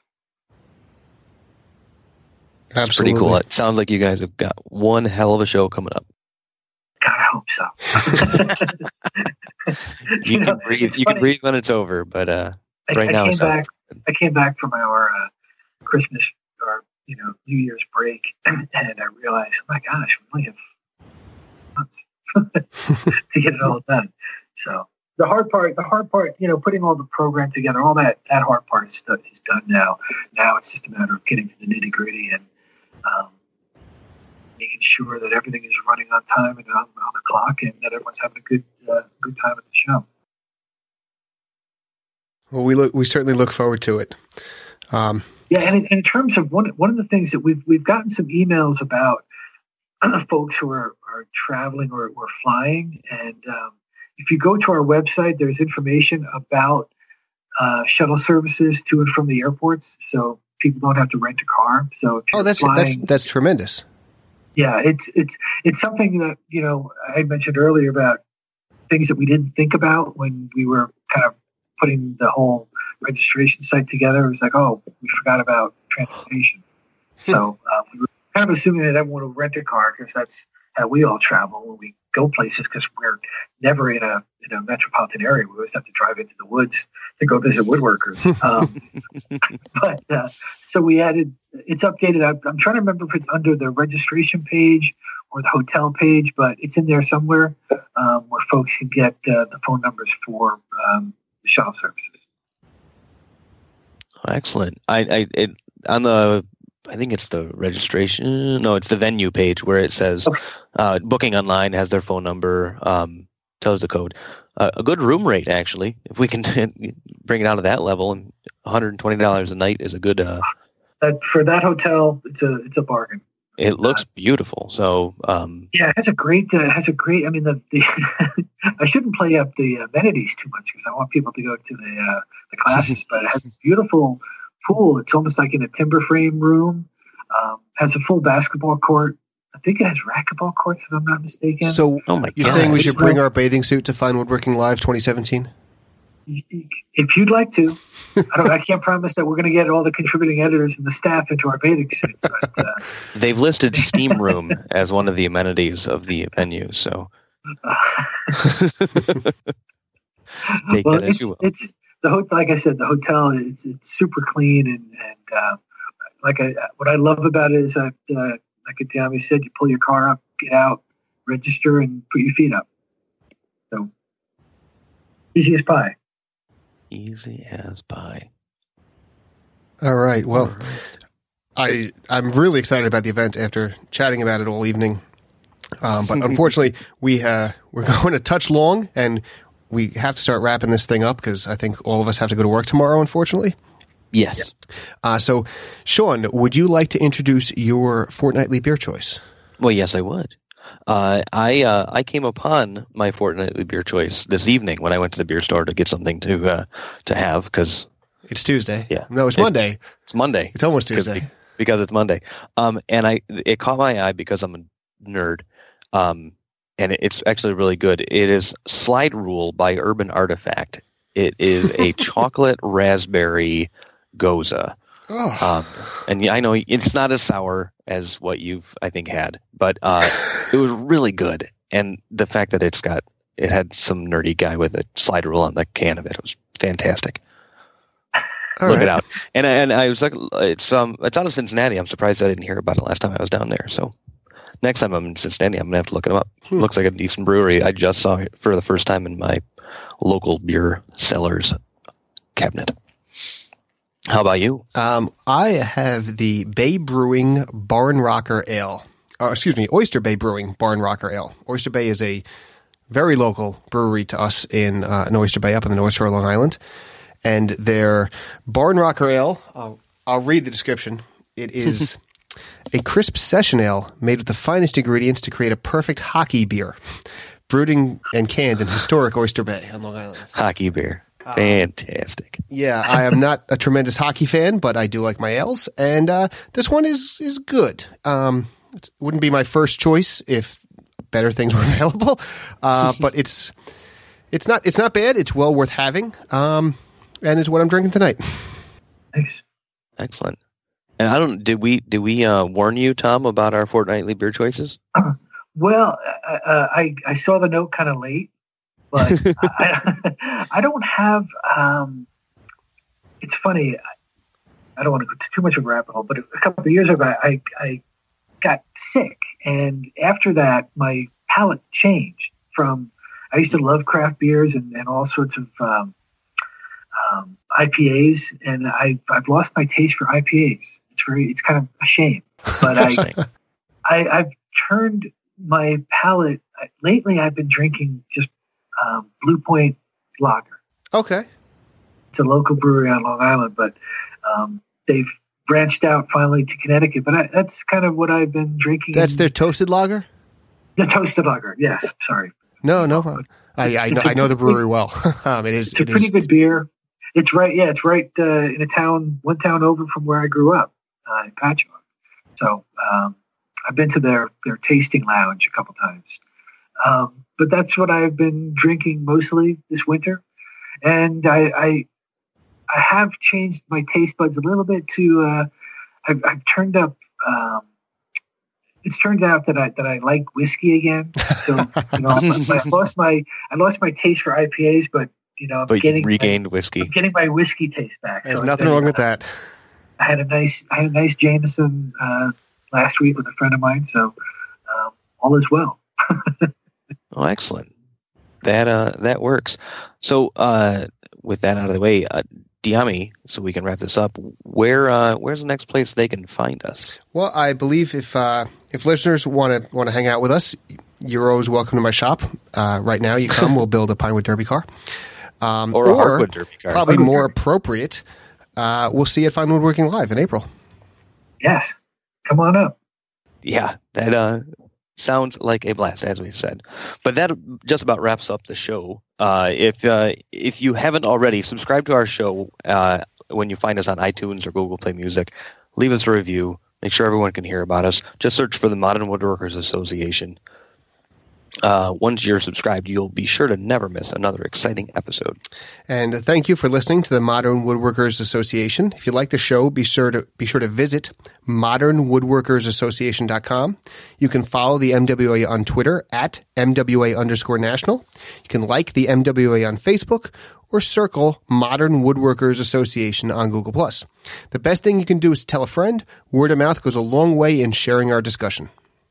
That's Absolutely. Pretty cool. It sounds like you guys have got one hell of a show coming up. God, I hope so. you, you know, can breathe. You funny. can breathe when it's over, but uh, right I, now I came it's back. I came back from our uh, Christmas or you know New Year's break, and I realized, oh my gosh, we only have months to get it all done. So the hard part, the hard part, you know, putting all the program together, all that that hard part is, is done now. Now it's just a matter of getting to the nitty gritty and um, making sure that everything is running on time and on, on the clock, and that everyone's having a good uh, good time at the show. Well, we look. We certainly look forward to it. Um, yeah, and in, and in terms of one one of the things that we've we've gotten some emails about folks who are, are traveling or, or flying, and um, if you go to our website, there's information about uh, shuttle services to and from the airports, so people don't have to rent a car. So if you're oh, that's flying, that's that's tremendous. Yeah, it's it's it's something that, you know, I mentioned earlier about things that we didn't think about when we were kind of putting the whole registration site together, it was like, oh, we forgot about transportation. So uh, we were kind of assuming that everyone would rent a car because that's how we all travel when we go places, because we're never in a in a metropolitan area. We always have to drive into the woods to go visit woodworkers. Um, but uh, so we added, it's updated. I'm, I'm trying to remember if it's under the registration page or the hotel page, but it's in there somewhere um, where folks can get uh, the phone numbers for um, the shuttle services. Excellent. I, I it, on the I think it's the registration. No, it's the venue page where it says uh, booking online, has their phone number, um, tells the code. Uh, a good room rate, actually. If we can bring it down to that level, and one hundred twenty dollars a night is a good. Uh, that, for that hotel, it's a it's a bargain. It looks uh, beautiful. So um, yeah, it has a great. Uh, it has a great. I mean, the, the I shouldn't play up the amenities too much because I want people to go to the uh, the classes, but it has a beautiful pool. It's almost like in a timber frame room. Um, has a full basketball court. I think it has racquetball courts, if I'm not mistaken. So, oh my you're God. saying we should bring our bathing suit to Fine Woodworking Live twenty seventeen? If you'd like to, I don't. I can't promise that we're going to get all the contributing editors and the staff into our bathing suit. But, uh, they've listed steam room as one of the amenities of the venue. So, take well, that it's, as you will. It's the hotel. Like I said, the hotel. It's it's super clean and and uh, like I what I love about it is that uh, like Adami said, you pull your car up, get out, register, and put your feet up. So easy as pie. Easy as pie. All right. Well, All right. I I'm really excited about the event after chatting about it all evening. Um, but unfortunately, we uh, we're going a touch long, and we have to start wrapping this thing up because I think all of us have to go to work tomorrow. Unfortunately. Yes. Uh, so, Sean, would you like to introduce your fortnightly beer choice? Well, yes, I would. Uh, I uh, I came upon my fortnightly beer choice this evening when I went to the beer store to get something to uh, to have because it's Tuesday. Yeah, no, it's it, Monday. It's Monday. It's almost Tuesday because, because it's Monday. Um, and I it caught my eye because I'm a nerd. Um, and it's actually really good. It is Slide Rule by Urban Artifact. It is a chocolate raspberry goza. Oh. Um, and I know it's not as sour as what you've, I think, had, but uh, it was really good. And the fact that it's got, it had some nerdy guy with a slide rule on the can of it. It was fantastic. All Look right. it out. And and I was like, it's um, it's out of Cincinnati. I'm surprised I didn't hear about it last time I was down there. So next time I'm in Cincinnati, I'm gonna have to look it up. Hmm. Looks like a decent brewery. I just saw it for the first time in my local beer cellar's cabinet. How about you? Um, I have the Bay Brewing Barn Rocker Ale. Uh, excuse me, Oyster Bay Brewing Barn Rocker Ale. Oyster Bay is a very local brewery to us in, uh, in Oyster Bay up in the North Shore of Long Island. And their Barn Rocker Ale, I'll, I'll read the description. It is a crisp session ale made with the finest ingredients to create a perfect hockey beer. Brewed and canned in historic Oyster Bay on Long Island. Hockey beer. Fantastic. Uh, yeah, I am not a tremendous hockey fan, but I do like my ales, and uh, this one is is good. Um, it wouldn't be my first choice if better things were available, uh, but it's it's not it's not bad. It's well worth having, um, and it's what I'm drinking tonight. Nice, excellent. And I don't did we did we uh, warn you, Tom, about our fortnightly beer choices? Uh, well, uh, I I saw the note kind of late. But I, I don't have. Um, it's funny. I don't want to go too much of a rabbit hole, but a couple of years ago, I, I got sick, and after that, my palate changed. From I used to love craft beers and, and all sorts of um, um, I P As, and I I've lost my taste for I P As. It's very. It's kind of a shame, but I, I I've turned my palate. Lately, I've been drinking just. Um, Blue Point Lager. Okay. It's a local brewery on Long Island, but um, they've branched out finally to Connecticut. But I, that's kind of what I've been drinking. That's their toasted lager? The toasted lager, yes. Sorry. No, no problem. I, I, know, I know the brewery well. um, it is. It's a it pretty is, good beer. It's right, yeah, it's right uh, in a town, one town over from where I grew up, uh, in Patchogue. So um, I've been to their, their tasting lounge a couple times. Um, but that's what I've been drinking mostly this winter. and I, I I have changed my taste buds a little bit to. Uh, I've, I've turned up. Um, it's turned out that I that I like whiskey again. So you know, I, I lost my I lost my taste for I P As, but you know, I'm but getting you regained my, whiskey. I'm getting my whiskey taste back. There's so nothing I, wrong with that. I had a nice I had a nice Jameson uh, last week with a friend of mine, so um, all is well. Oh, excellent. That uh, that works. So, uh, with that out of the way, uh, Dyami, so we can wrap this up. Where uh, where's the next place they can find us? Well, I believe if uh, if listeners want to want to hang out with us, you're always welcome to my shop. Uh, right now, you come, we'll build a Pinewood Derby car, um, or a Hardwood Derby car. Probably Hardwood more Derby. appropriate. Uh, we'll see you at Fine Woodworking Live in April. Yes, come on up. Yeah, that uh, sounds like a blast, as we said. But that just about wraps up the show. Uh, if uh, if you haven't already, subscribe to our show uh, when you find us on iTunes or Google Play Music. Leave us a review. Make sure everyone can hear about us. Just search for the Modern Woodworkers Association. Uh, once you're subscribed, you'll be sure to never miss another exciting episode. And thank you for listening to the Modern Woodworkers Association. If you like the show, be sure to be sure to visit modern woodworkers association dot com. You can follow the M W A on Twitter at M W A underscore national. You can like the M W A on Facebook or circle Modern Woodworkers Association on Google Plus. The best thing you can do is tell a friend. Word of mouth goes a long way in sharing our discussion.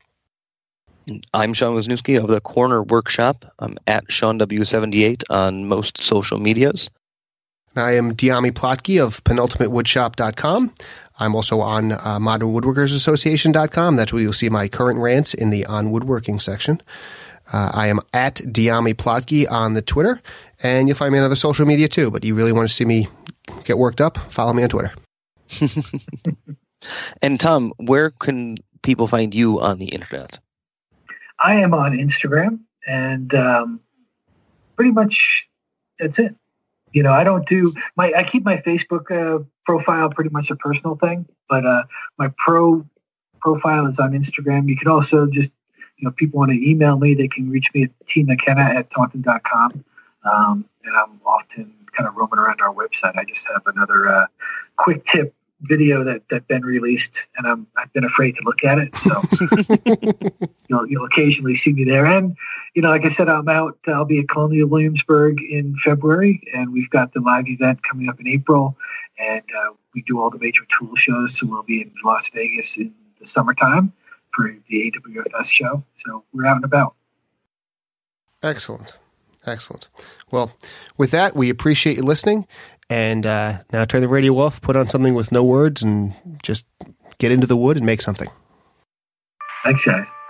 I'm Sean Wisniewski of the Corner Workshop. I'm at Sean W seventy-eight on most social medias. And I am Dyami Plotke of penultimate woodshop dot com. I'm also on uh, modern woodworkers association dot com. That's where you'll see my current rants in the On Woodworking section. Uh, I am at Dyami Plotke on the Twitter, and you'll find me on other social media too. But you really want to see me get worked up, follow me on Twitter. And Tom, where can people find you on the internet? I am on Instagram, and um, pretty much that's it. You know, I don't do my. I keep my Facebook uh, profile pretty much a personal thing, but uh, my pro profile is on Instagram. You can also just, you know, people want to email me, they can reach me at t mckenna at taunton dot com, um, and I'm often kind of roaming around our website. I just have another uh, quick tip video that, that Ben released, and I'm, I've been afraid to look at it. So you'll, you'll occasionally see me there. And, you know, like I said, I'm out, I'll be at Colonial Williamsburg in February, and we've got the live event coming up in April. And uh, we do all the major tool shows. So we'll be in Las Vegas in the summertime for the A W F S show. So we're out and about. Excellent. Excellent. Well, with that, we appreciate you listening. And uh, now turn the radio off, put on something with no words, and just get into the wood and make something. Thanks, guys.